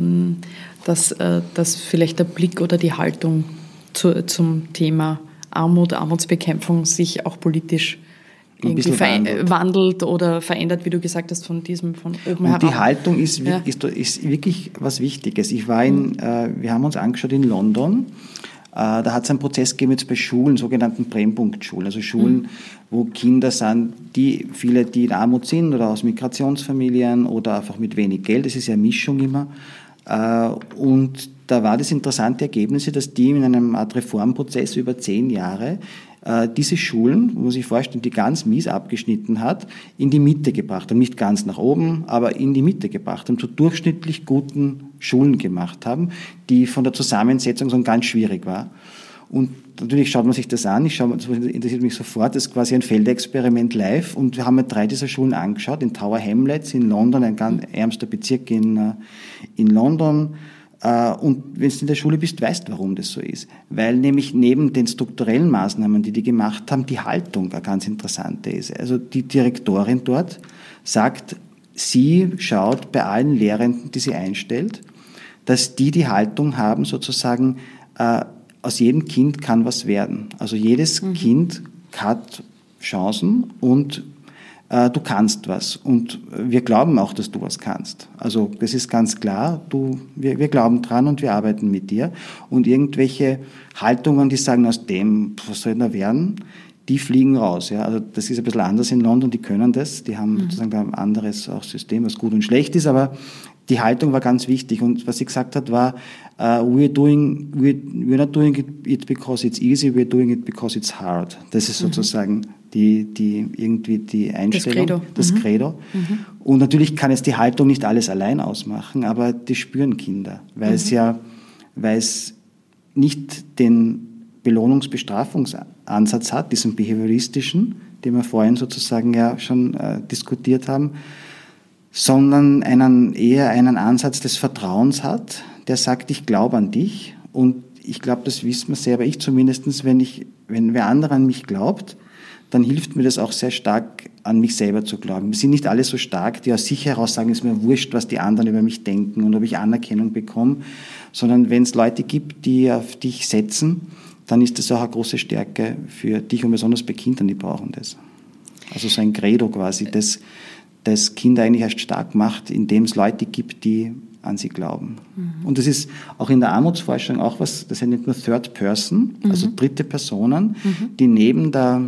dass, dass vielleicht der Blick oder die Haltung zu, zum Thema Armut, Armutsbekämpfung sich auch politisch irgendwie verwandelt. wandelt oder verändert, wie du gesagt hast, von diesem von oben und herab. Die Haltung ist, ja. ist, ist wirklich was Wichtiges. Ich war in, mhm. äh, wir haben uns angeschaut in London, äh, da hat es einen Prozess gegeben jetzt bei Schulen, sogenannten Brennpunktschulen, also Schulen, mhm. wo Kinder sind, die viele, die in Armut sind oder aus Migrationsfamilien oder einfach mit wenig Geld, das ist ja eine Mischung immer. Äh, und da war das interessante Ergebnis, dass die in einem Art Reformprozess über zehn Jahre diese Schulen, wo man sich vorstellt, die ganz mies abgeschnitten hat, in die Mitte gebracht haben. Nicht ganz nach oben, aber in die Mitte gebracht haben, zu durchschnittlich guten Schulen gemacht haben, die von der Zusammensetzung so ganz schwierig war. Und natürlich schaut man sich das an, ich schaue, das interessiert mich sofort, das ist quasi ein Feldexperiment live und wir haben mir drei dieser Schulen angeschaut, in Tower Hamlets in London, ein ganz ärmster Bezirk in, in London. Und wenn du in der Schule bist, weißt du, warum das so ist. Weil nämlich neben den strukturellen Maßnahmen, die die gemacht haben, die Haltung eine ganz interessante ist. Also die Direktorin dort sagt, sie schaut bei allen Lehrenden, die sie einstellt, dass die die Haltung haben, sozusagen, äh, aus jedem Kind kann was werden. Also jedes mhm. Kind hat Chancen und du kannst was und wir glauben auch, dass du was kannst. Also das ist ganz klar, du, wir, wir glauben dran und wir arbeiten mit dir. Und irgendwelche Haltungen, die sagen, aus dem, was soll da werden, die fliegen raus. Ja? Also das ist ein bisschen anders in London, die können das, die haben mhm. sozusagen ein anderes auch System, was gut und schlecht ist, aber die Haltung war ganz wichtig und was sie gesagt hat war, uh, we're doing, we're, we're not doing it because it's easy, we're doing it because it's hard. Das ist sozusagen mhm. die, die, irgendwie die Einstellung, das Credo. Das mhm. Credo. Mhm. Und natürlich kann es die Haltung nicht alles allein ausmachen, aber die spüren Kinder, weil mhm. es ja, weil es nicht den Belohnungsbestrafungsansatz hat, diesen behavioristischen, den wir vorhin sozusagen ja schon äh, diskutiert haben, sondern einen, eher einen Ansatz des Vertrauens hat, der sagt, ich glaube an dich und ich glaube, das wissen wir selber, ich zumindest, wenn ich, wenn wer andere an mich glaubt, dann hilft mir das auch sehr stark, an mich selber zu glauben. Wir sind nicht alle so stark, die aus sich heraus sagen, es ist mir wurscht, was die anderen über mich denken und ob ich Anerkennung bekomme, sondern wenn es Leute gibt, die auf dich setzen, dann ist das auch eine große Stärke für dich und besonders bei Kindern, die brauchen das. Also so ein Credo quasi, das das Kinder eigentlich erst stark macht, indem es Leute gibt, die an sie glauben. Mhm. Und das ist auch in der Armutsforschung auch was, das nennt man Third Person, mhm. also dritte Personen, mhm. die neben der,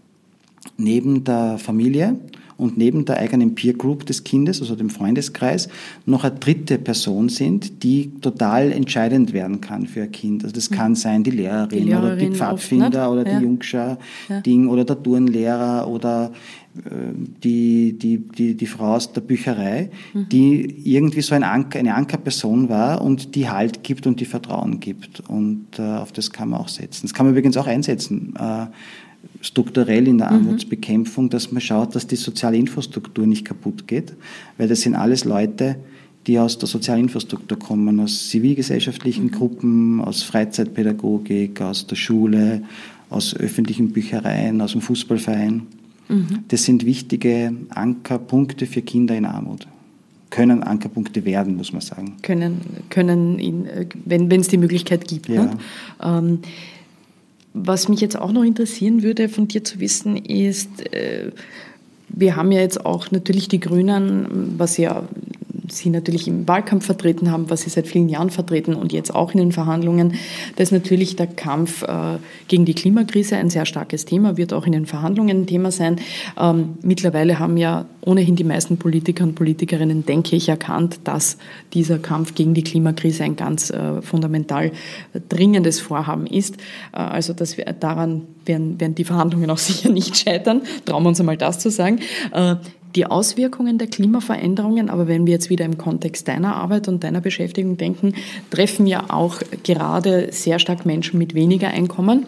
neben der Familie und neben der eigenen Peer Group des Kindes, also dem Freundeskreis, noch eine dritte Person sind, die total entscheidend werden kann für ein Kind. Also das kann sein die Lehrerin, die Lehrerin oder die Pfadfinder oder ja. die Jungschar-Ding ja. oder der Turnlehrer oder die, die, die, die Frau aus der Bücherei, mhm. die irgendwie so ein Anker, eine Ankerperson war und die Halt gibt und die Vertrauen gibt. Und äh, auf das kann man auch setzen. Das kann man übrigens auch einsetzen, äh, strukturell in der Armutsbekämpfung, dass man schaut, dass die soziale Infrastruktur nicht kaputt geht, weil das sind alles Leute, die aus der sozialen Infrastruktur kommen, aus zivilgesellschaftlichen mhm. Gruppen, aus Freizeitpädagogik, aus der Schule, aus öffentlichen Büchereien, aus dem Fußballverein. Das sind wichtige Ankerpunkte für Kinder in Armut. Können Ankerpunkte werden, muss man sagen. Können, können ihn, wenn es die Möglichkeit gibt. Ja. Ne? Ähm, was mich jetzt auch noch interessieren würde, von dir zu wissen, ist, äh, wir haben ja jetzt auch natürlich die Grünen, was ja Sie natürlich im Wahlkampf vertreten haben, was Sie seit vielen Jahren vertreten und jetzt auch in den Verhandlungen, da ist natürlich der Kampf äh, gegen die Klimakrise ein sehr starkes Thema, wird auch in den Verhandlungen ein Thema sein. Ähm, mittlerweile haben ja ohnehin die meisten Politiker und Politikerinnen, denke ich, erkannt, dass dieser Kampf gegen die Klimakrise ein ganz äh, fundamental dringendes Vorhaben ist. Äh, also dass wir, daran werden, werden die Verhandlungen auch sicher nicht scheitern, trauen wir uns einmal das zu sagen. Äh, Die Auswirkungen der Klimaveränderungen, aber wenn wir jetzt wieder im Kontext deiner Arbeit und deiner Beschäftigung denken, treffen ja auch gerade sehr stark Menschen mit weniger Einkommen,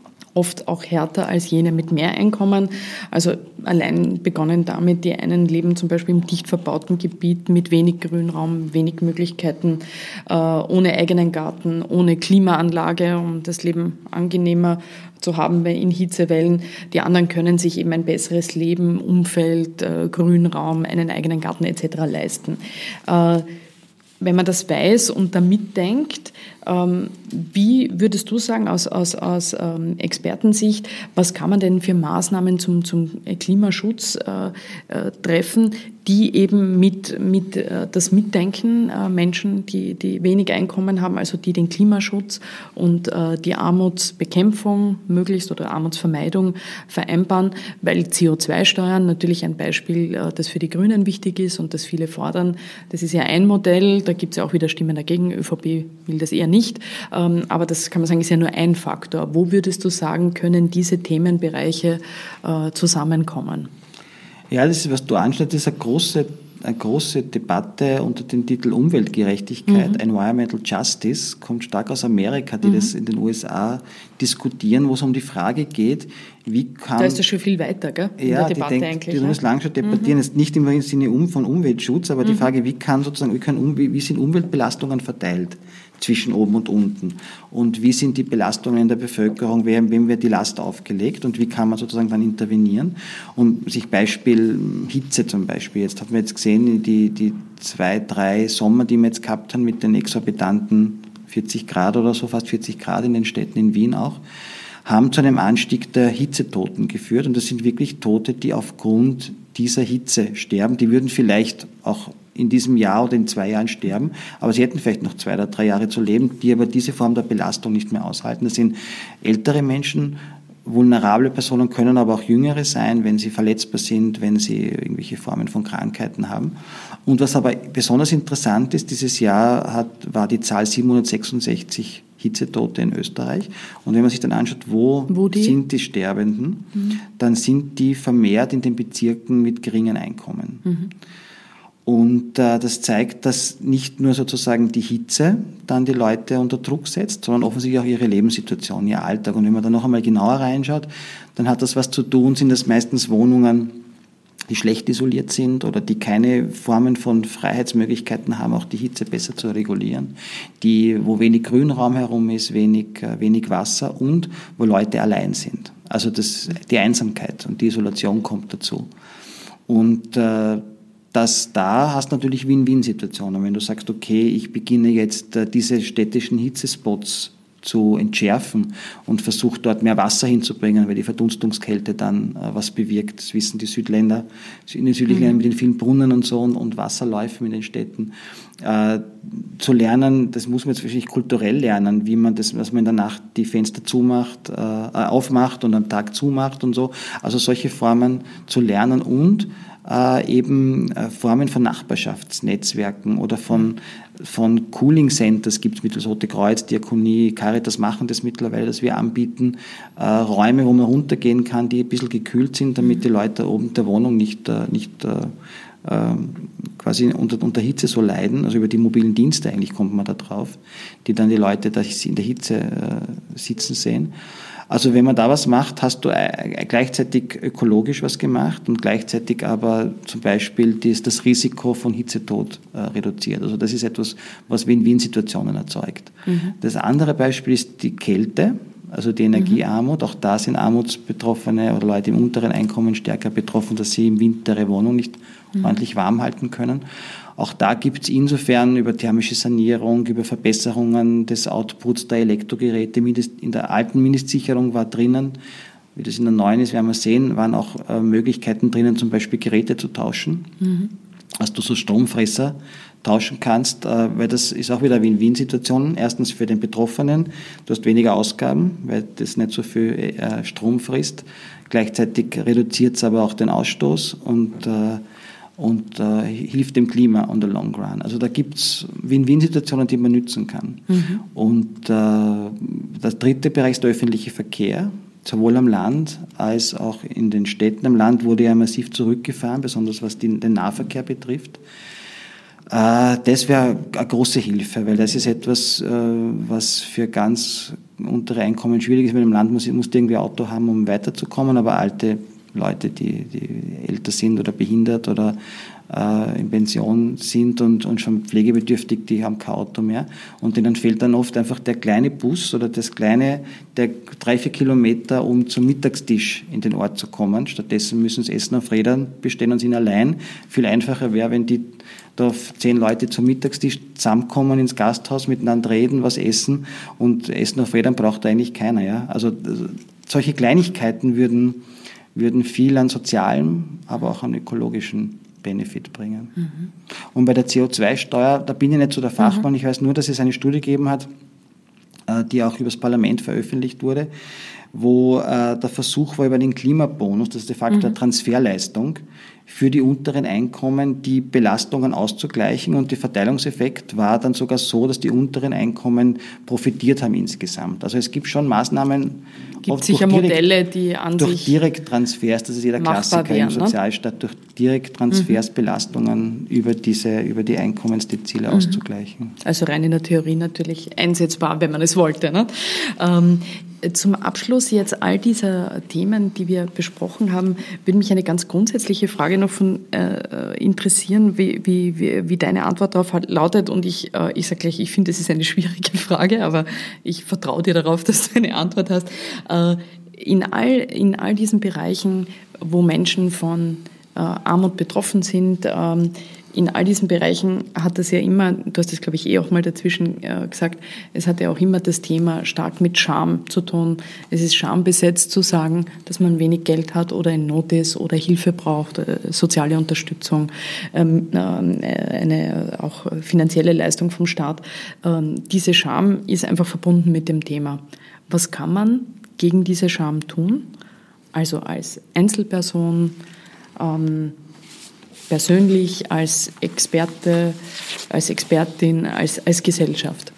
oft auch härter als jene mit mehr Einkommen. Also allein begonnen damit, die einen leben zum Beispiel im dicht verbauten Gebiet mit wenig Grünraum, wenig Möglichkeiten, äh, ohne eigenen Garten, ohne Klimaanlage, um das Leben angenehmer zu haben in Hitzewellen. Die anderen können sich eben ein besseres Leben, Umfeld, äh, Grünraum, einen eigenen Garten et cetera leisten. Äh, wenn man das weiß und damit denkt, ähm, wie würdest du sagen aus, aus, aus ähm, Expertensicht, was kann man denn für Maßnahmen zum, zum Klimaschutz äh, äh, treffen, die eben mit, mit äh, das Mitdenken äh, Menschen, die, die wenig Einkommen haben, also die den Klimaschutz und äh, die Armutsbekämpfung möglichst oder Armutsvermeidung vereinbaren, weil C O zwei Steuern natürlich ein Beispiel, äh, das für die Grünen wichtig ist und das viele fordern. Das ist ja ein Modell, da gibt es ja auch wieder Stimmen dagegen, ÖVP will das eher nicht, ähm, aber das kann man sagen, ist ja nur ein Faktor. Wo würdest du sagen, können diese Themenbereiche äh, zusammenkommen? Ja, das ist, was du anschneidest, ist eine große, eine große Debatte unter dem Titel Umweltgerechtigkeit, mhm. Environmental Justice, kommt stark aus Amerika, die mhm. das in den U S A diskutieren, wo es um die Frage geht, wie kann... Da ist das schon viel weiter, gell? In ja, der Debatte die denkt, eigentlich. Die tun das lange schon debattieren, mhm. jetzt nicht im Sinne um, von Umweltschutz, aber mhm. die Frage, wie kann sozusagen, wie, kann, wie sind Umweltbelastungen verteilt zwischen oben und unten und wie sind die Belastungen in der Bevölkerung, wem, wem wird die Last aufgelegt und wie kann man sozusagen dann intervenieren. Und sich Beispiel Hitze zum Beispiel, jetzt haben wir jetzt gesehen, die, die zwei, drei Sommer, die wir jetzt gehabt haben mit den exorbitanten vierzig Grad oder so, fast vierzig Grad in den Städten, in Wien auch, haben zu einem Anstieg der Hitzetoten geführt und das sind wirklich Tote, die aufgrund dieser Hitze sterben. Die würden vielleicht auch in diesem Jahr oder in zwei Jahren sterben, aber sie hätten vielleicht noch zwei oder drei Jahre zu leben, die aber diese Form der Belastung nicht mehr aushalten. Das sind ältere Menschen, vulnerable Personen können aber auch jüngere sein, wenn sie verletzbar sind, wenn sie irgendwelche Formen von Krankheiten haben. Und was aber besonders interessant ist, dieses Jahr hat, war die Zahl siebenhundertsechsundsechzig Hitzetote in Österreich. Und wenn man sich dann anschaut, wo, wo die? sind die Sterbenden, mhm. dann sind die vermehrt in den Bezirken mit geringen Einkommen. Mhm. Und äh, das zeigt, dass nicht nur sozusagen die Hitze dann die Leute unter Druck setzt, sondern offensichtlich auch ihre Lebenssituation, ihr Alltag. Und wenn man da noch einmal genauer reinschaut, dann hat das was zu tun, sind das meistens Wohnungen, die schlecht isoliert sind oder die keine Formen von Freiheitsmöglichkeiten haben, auch die Hitze besser zu regulieren, die, wo wenig Grünraum herum ist, wenig, äh, wenig Wasser und wo Leute allein sind. Also das, die Einsamkeit und die Isolation kommt dazu. Und äh, dass da hast du natürlich Win-Win-Situationen. Wenn du sagst, okay, ich beginne jetzt äh, diese städtischen Hitzespots zu entschärfen und versuche dort mehr Wasser hinzubringen, weil die Verdunstungskälte dann äh, was bewirkt. Das wissen die Südländer, in den südlichen Ländern mit den vielen Brunnen und so und, und Wasserläufen in den Städten. Äh, zu lernen, das muss man jetzt wahrscheinlich kulturell lernen, wie man das, dass man in der Nacht die Fenster zumacht, äh, aufmacht und am Tag zumacht und so. Also solche Formen zu lernen und Äh, eben äh, Formen von Nachbarschaftsnetzwerken oder von, von Cooling Centers gibt es mittels Rote Kreuz, Diakonie, Caritas machen das mittlerweile, dass wir anbieten, äh, Räume, wo man runtergehen kann, die ein bisschen gekühlt sind, damit die Leute oben in der Wohnung nicht, äh, nicht äh, quasi unter, unter Hitze so leiden. Also über die mobilen Dienste eigentlich kommt man da drauf, die dann die Leute da in der Hitze äh, sitzen sehen. Also wenn man da was macht, hast du gleichzeitig ökologisch was gemacht und gleichzeitig aber zum Beispiel das, das Risiko von Hitzetod äh, reduziert. Also das ist etwas, was Win-Win-Situationen erzeugt. Mhm. Das andere Beispiel ist die Kälte, also die Energiearmut. Mhm. Auch da sind Armutsbetroffene oder Leute im unteren Einkommen stärker betroffen, dass sie im Winter ihre Wohnung nicht mhm. ordentlich warm halten können. Auch da gibt es insofern über thermische Sanierung, über Verbesserungen des Outputs der Elektrogeräte. In der alten Mindestsicherung war drinnen, wie das in der neuen ist, werden wir sehen, waren auch äh, Möglichkeiten drinnen, zum Beispiel Geräte zu tauschen. Mhm. Hast du so Stromfresser, tauschen kannst, weil das ist auch wieder eine Win-Win-Situation. Erstens für den Betroffenen, du hast weniger Ausgaben, weil das nicht so viel Strom frisst. Gleichzeitig reduziert es aber auch den Ausstoß und, und äh, hilft dem Klima on the long run. Also da gibt es Win-Win-Situationen, die man nützen kann. Mhm. Und äh, der dritte Bereich ist der öffentliche Verkehr. Sowohl am Land als auch in den Städten. Am Land wurde ja massiv zurückgefahren, besonders was den, den Nahverkehr betrifft. Das wäre eine große Hilfe, weil das ist etwas, was für ganz untere Einkommen schwierig ist. Weil im Land muss, muss irgendwie ein Auto haben, um weiterzukommen, aber alte Leute, die, die älter sind oder behindert oder äh, in Pension sind und, und schon pflegebedürftig, die haben kein Auto mehr. Und denen fehlt dann oft einfach der kleine Bus oder das kleine, der drei, vier Kilometer, um zum Mittagstisch in den Ort zu kommen. Stattdessen müssen sie Essen auf Rädern bestellen und sind allein. Viel einfacher wäre, wenn die da zehn Leute zum Mittagstisch zusammenkommen ins Gasthaus, miteinander reden, was essen, und Essen auf Rädern braucht eigentlich keiner. Ja? Also solche Kleinigkeiten würden, würden viel an sozialem, aber auch an ökologischen Benefit bringen. Mhm. Und bei der C O zwei Steuer, da bin ich nicht so der Fachmann, mhm. ich weiß nur, dass es eine Studie gegeben hat, die auch übers Parlament veröffentlicht wurde, wo äh, der Versuch war, über den Klimabonus, das ist de facto mhm. eine Transferleistung, für die unteren Einkommen die Belastungen auszugleichen, und der Verteilungseffekt war dann sogar so, dass die unteren Einkommen profitiert haben insgesamt. Also es gibt schon Maßnahmen, Es gibt sicher direkt, Modelle, die an durch sich Direkttransfers, das ist jeder Klassiker wären, im Sozialstaat, ne? durch Direkttransfers mhm. Belastungen über diese, über die Einkommensdezile mhm. auszugleichen. Also rein in der Theorie natürlich einsetzbar, wenn man es wollte. Ne? Ähm, Zum Abschluss jetzt all dieser Themen, die wir besprochen haben, würde mich eine ganz grundsätzliche Frage noch von, äh, interessieren, wie, wie, wie deine Antwort darauf lautet. Und ich, äh, ich sage gleich, ich finde, es ist eine schwierige Frage, aber ich vertraue dir darauf, dass du eine Antwort hast. Äh, in, all, in all diesen Bereichen, wo Menschen von äh, Armut betroffen sind, ähm, in all diesen Bereichen hat es ja immer, du hast das glaube ich eh auch mal dazwischen äh, gesagt, es hat ja auch immer das Thema stark mit Scham zu tun. Es ist schambesetzt zu sagen, dass man wenig Geld hat oder in Not ist oder Hilfe braucht, äh, soziale Unterstützung, ähm, äh, eine auch finanzielle Leistung vom Staat. Ähm, diese Scham ist einfach verbunden mit dem Thema. Was kann man gegen diese Scham tun? Also als Einzelperson, ähm, persönlich, als Experte, als Expertin, als, als Gesellschaft?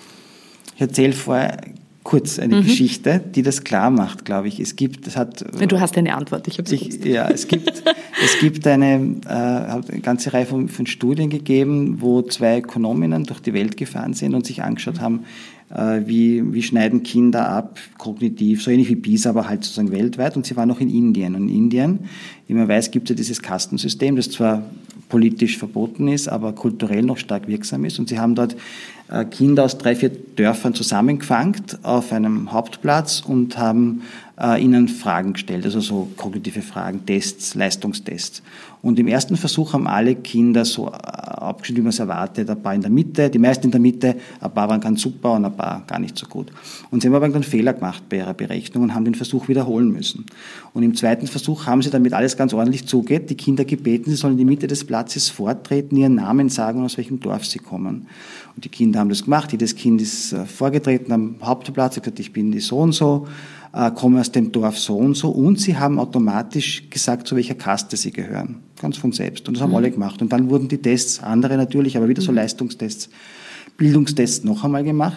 Ich erzähle vorher kurz eine mhm. Geschichte, die das klar macht, glaube ich. Es gibt, es hat. Du hast eine Antwort, ich habe sie gewusst. Ja, es gibt, es gibt eine, äh, eine ganze Reihe von, von Studien gegeben, wo zwei Ökonominnen durch die Welt gefahren sind und sich angeschaut haben, äh, wie, wie schneiden Kinder ab, kognitiv, so ähnlich wie PISA, aber halt sozusagen weltweit. Und sie waren auch in Indien. Und in Indien, wie man weiß, gibt es ja dieses Kastensystem, das zwar politisch verboten ist, aber kulturell noch stark wirksam ist. Und sie haben dort äh, Kinder aus drei, vier Dörfern zusammengefangen auf einem Hauptplatz und haben äh, ihnen Fragen gestellt, also so kognitive Fragen, Tests, Leistungstests. Und im ersten Versuch haben alle Kinder so äh, abgeschnitten, wie man es erwartet, ein paar in der Mitte, die meisten in der Mitte, ein paar waren ganz super und ein paar gar nicht so gut. Und sie haben aber einen Fehler gemacht bei ihrer Berechnung und haben den Versuch wiederholen müssen. Und im zweiten Versuch haben sie, damit alles ganz ordentlich zugeht, die Kinder gebeten, sie sollen in die Mitte des Platzes vortreten, ihren Namen sagen und aus welchem Dorf sie kommen. Und die Kinder haben das gemacht, jedes Kind ist vorgetreten am Hauptplatz, hat gesagt, ich bin die so und so, komme aus dem Dorf so und so, und sie haben automatisch gesagt, zu welcher Kaste sie gehören. Ganz von selbst. Und das haben mhm. alle gemacht. Und dann wurden die Tests, andere natürlich, aber wieder so Leistungstests, Bildungstests noch einmal gemacht.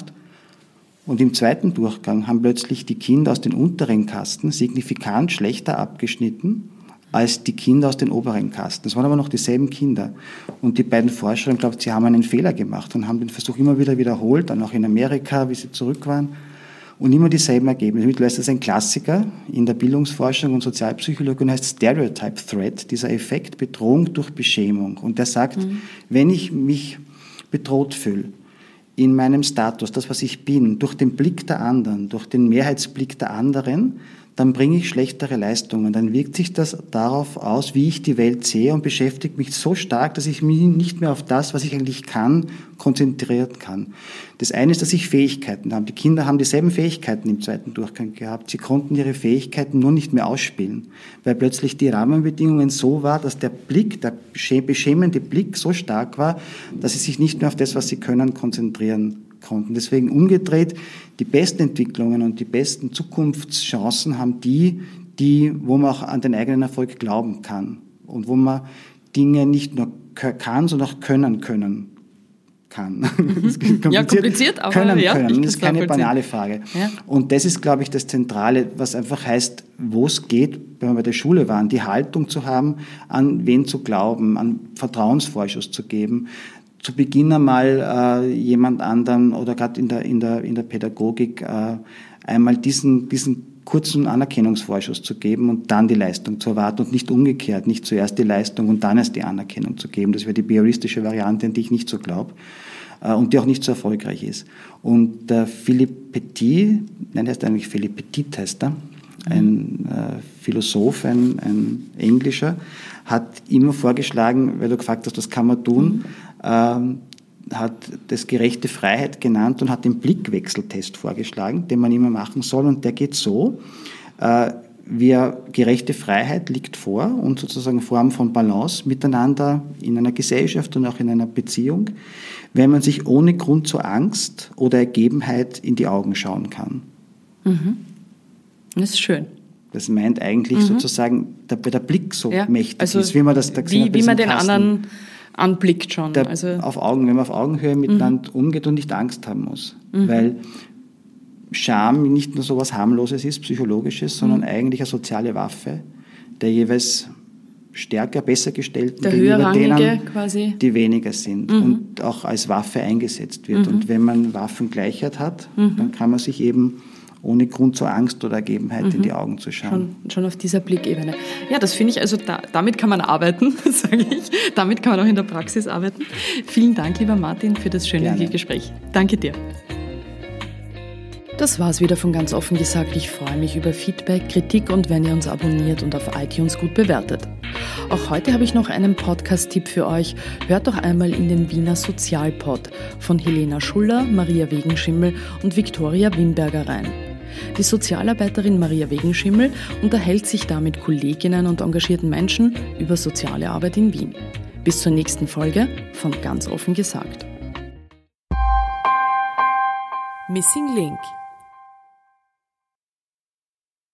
Und im zweiten Durchgang haben plötzlich die Kinder aus den unteren Kasten signifikant schlechter abgeschnitten als die Kinder aus den oberen Kasten. Das waren aber noch dieselben Kinder. Und die beiden Forscher haben geglaubt, sie haben einen Fehler gemacht und haben den Versuch immer wieder wiederholt, dann auch in Amerika, wie sie zurück waren. Und immer dieselben Ergebnisse. Mittlerweile ist das ein Klassiker in der Bildungsforschung und Sozialpsychologie und heißt Stereotype Threat, dieser Effekt Bedrohung durch Beschämung. Und der sagt, mhm. wenn ich mich bedroht fühle in meinem Status, das, was ich bin, durch den Blick der anderen, durch den Mehrheitsblick der anderen, dann bringe ich schlechtere Leistungen. Dann wirkt sich das darauf aus, wie ich die Welt sehe und beschäftigt mich so stark, dass ich mich nicht mehr auf das, was ich eigentlich kann, konzentrieren kann. Das eine ist, dass ich Fähigkeiten habe. Die Kinder haben dieselben Fähigkeiten im zweiten Durchgang gehabt. Sie konnten ihre Fähigkeiten nur nicht mehr ausspielen, weil plötzlich die Rahmenbedingungen so waren, dass der Blick, der beschämende Blick so stark war, dass sie sich nicht mehr auf das, was sie können, konzentrieren konnten. Deswegen umgedreht, die besten Entwicklungen und die besten Zukunftschancen haben die, die, wo man auch an den eigenen Erfolg glauben kann und wo man Dinge nicht nur kann, sondern auch können können kann. Das ist kompliziert, ja, kompliziert, aber können ja, können. Ich das ist keine banale Frage. Ja. Und das ist, glaube ich, das Zentrale, was einfach heißt, wo es geht, wenn wir bei der Schule waren, die Haltung zu haben, an wen zu glauben, an Vertrauensvorschuss zu geben, zu Beginn einmal äh, jemand anderen oder gerade in der, in der, in der Pädagogik äh, einmal diesen, diesen kurzen Anerkennungsvorschuss zu geben und dann die Leistung zu erwarten und nicht umgekehrt, nicht zuerst die Leistung und dann erst die Anerkennung zu geben. Das wäre die behavioristische Variante, an die ich nicht so glaube äh, und die auch nicht so erfolgreich ist. Und der Philippe Petit, nein, der heißt eigentlich Philippe Petit, heißt er, ein äh, Philosoph, ein, ein Englischer, hat immer vorgeschlagen, weil du gefragt hast, was kann man tun, mhm. ähm, hat das gerechte Freiheit genannt und hat den Blickwechseltest vorgeschlagen, den man immer machen soll. Und der geht so, äh, wir, gerechte Freiheit liegt vor und sozusagen Form von Balance miteinander in einer Gesellschaft und auch in einer Beziehung, wenn man sich ohne Grund zur Angst oder Ergebenheit in die Augen schauen kann. Mhm. Das ist schön. Das meint eigentlich mhm. sozusagen, der, der Blick so ja, mächtig also ist, wie man das da gesehen hat. Wie man den anderen anblickt schon. Der, also auf Augen, wenn man auf Augenhöhe miteinander mhm. umgeht und nicht Angst haben muss. Mhm. Weil Scham nicht nur so etwas Harmloses ist, Psychologisches, sondern mhm. eigentlich eine soziale Waffe, der jeweils stärker, besser gestellten der gegenüber denen, quasi. die weniger sind mhm. und auch als Waffe eingesetzt wird. Mhm. Und wenn man Waffengleichheit hat, mhm. dann kann man sich eben ohne Grund zur Angst oder Ergebenheit mhm. in die Augen zu schauen. Schon, schon auf dieser Blickebene. Ja, das finde ich, also da, damit kann man arbeiten, sage ich. Damit kann man auch in der Praxis arbeiten. Vielen Dank, lieber Martin, für das schöne Gerne. Gespräch. Danke dir. Das war's wieder von ganz offen gesagt. Ich freue mich über Feedback, Kritik und wenn ihr uns abonniert und auf iTunes gut bewertet. Auch heute habe ich noch einen Podcast-Tipp für euch. Hört doch einmal in den Wiener Sozialpod von Helena Schuller, Maria Wegenschimmel und Viktoria Wimberger rein. Die Sozialarbeiterin Maria Wegenschimmel unterhält sich da mit Kolleginnen und engagierten Menschen über soziale Arbeit in Wien. Bis zur nächsten Folge von Ganz offen gesagt. Missing Link.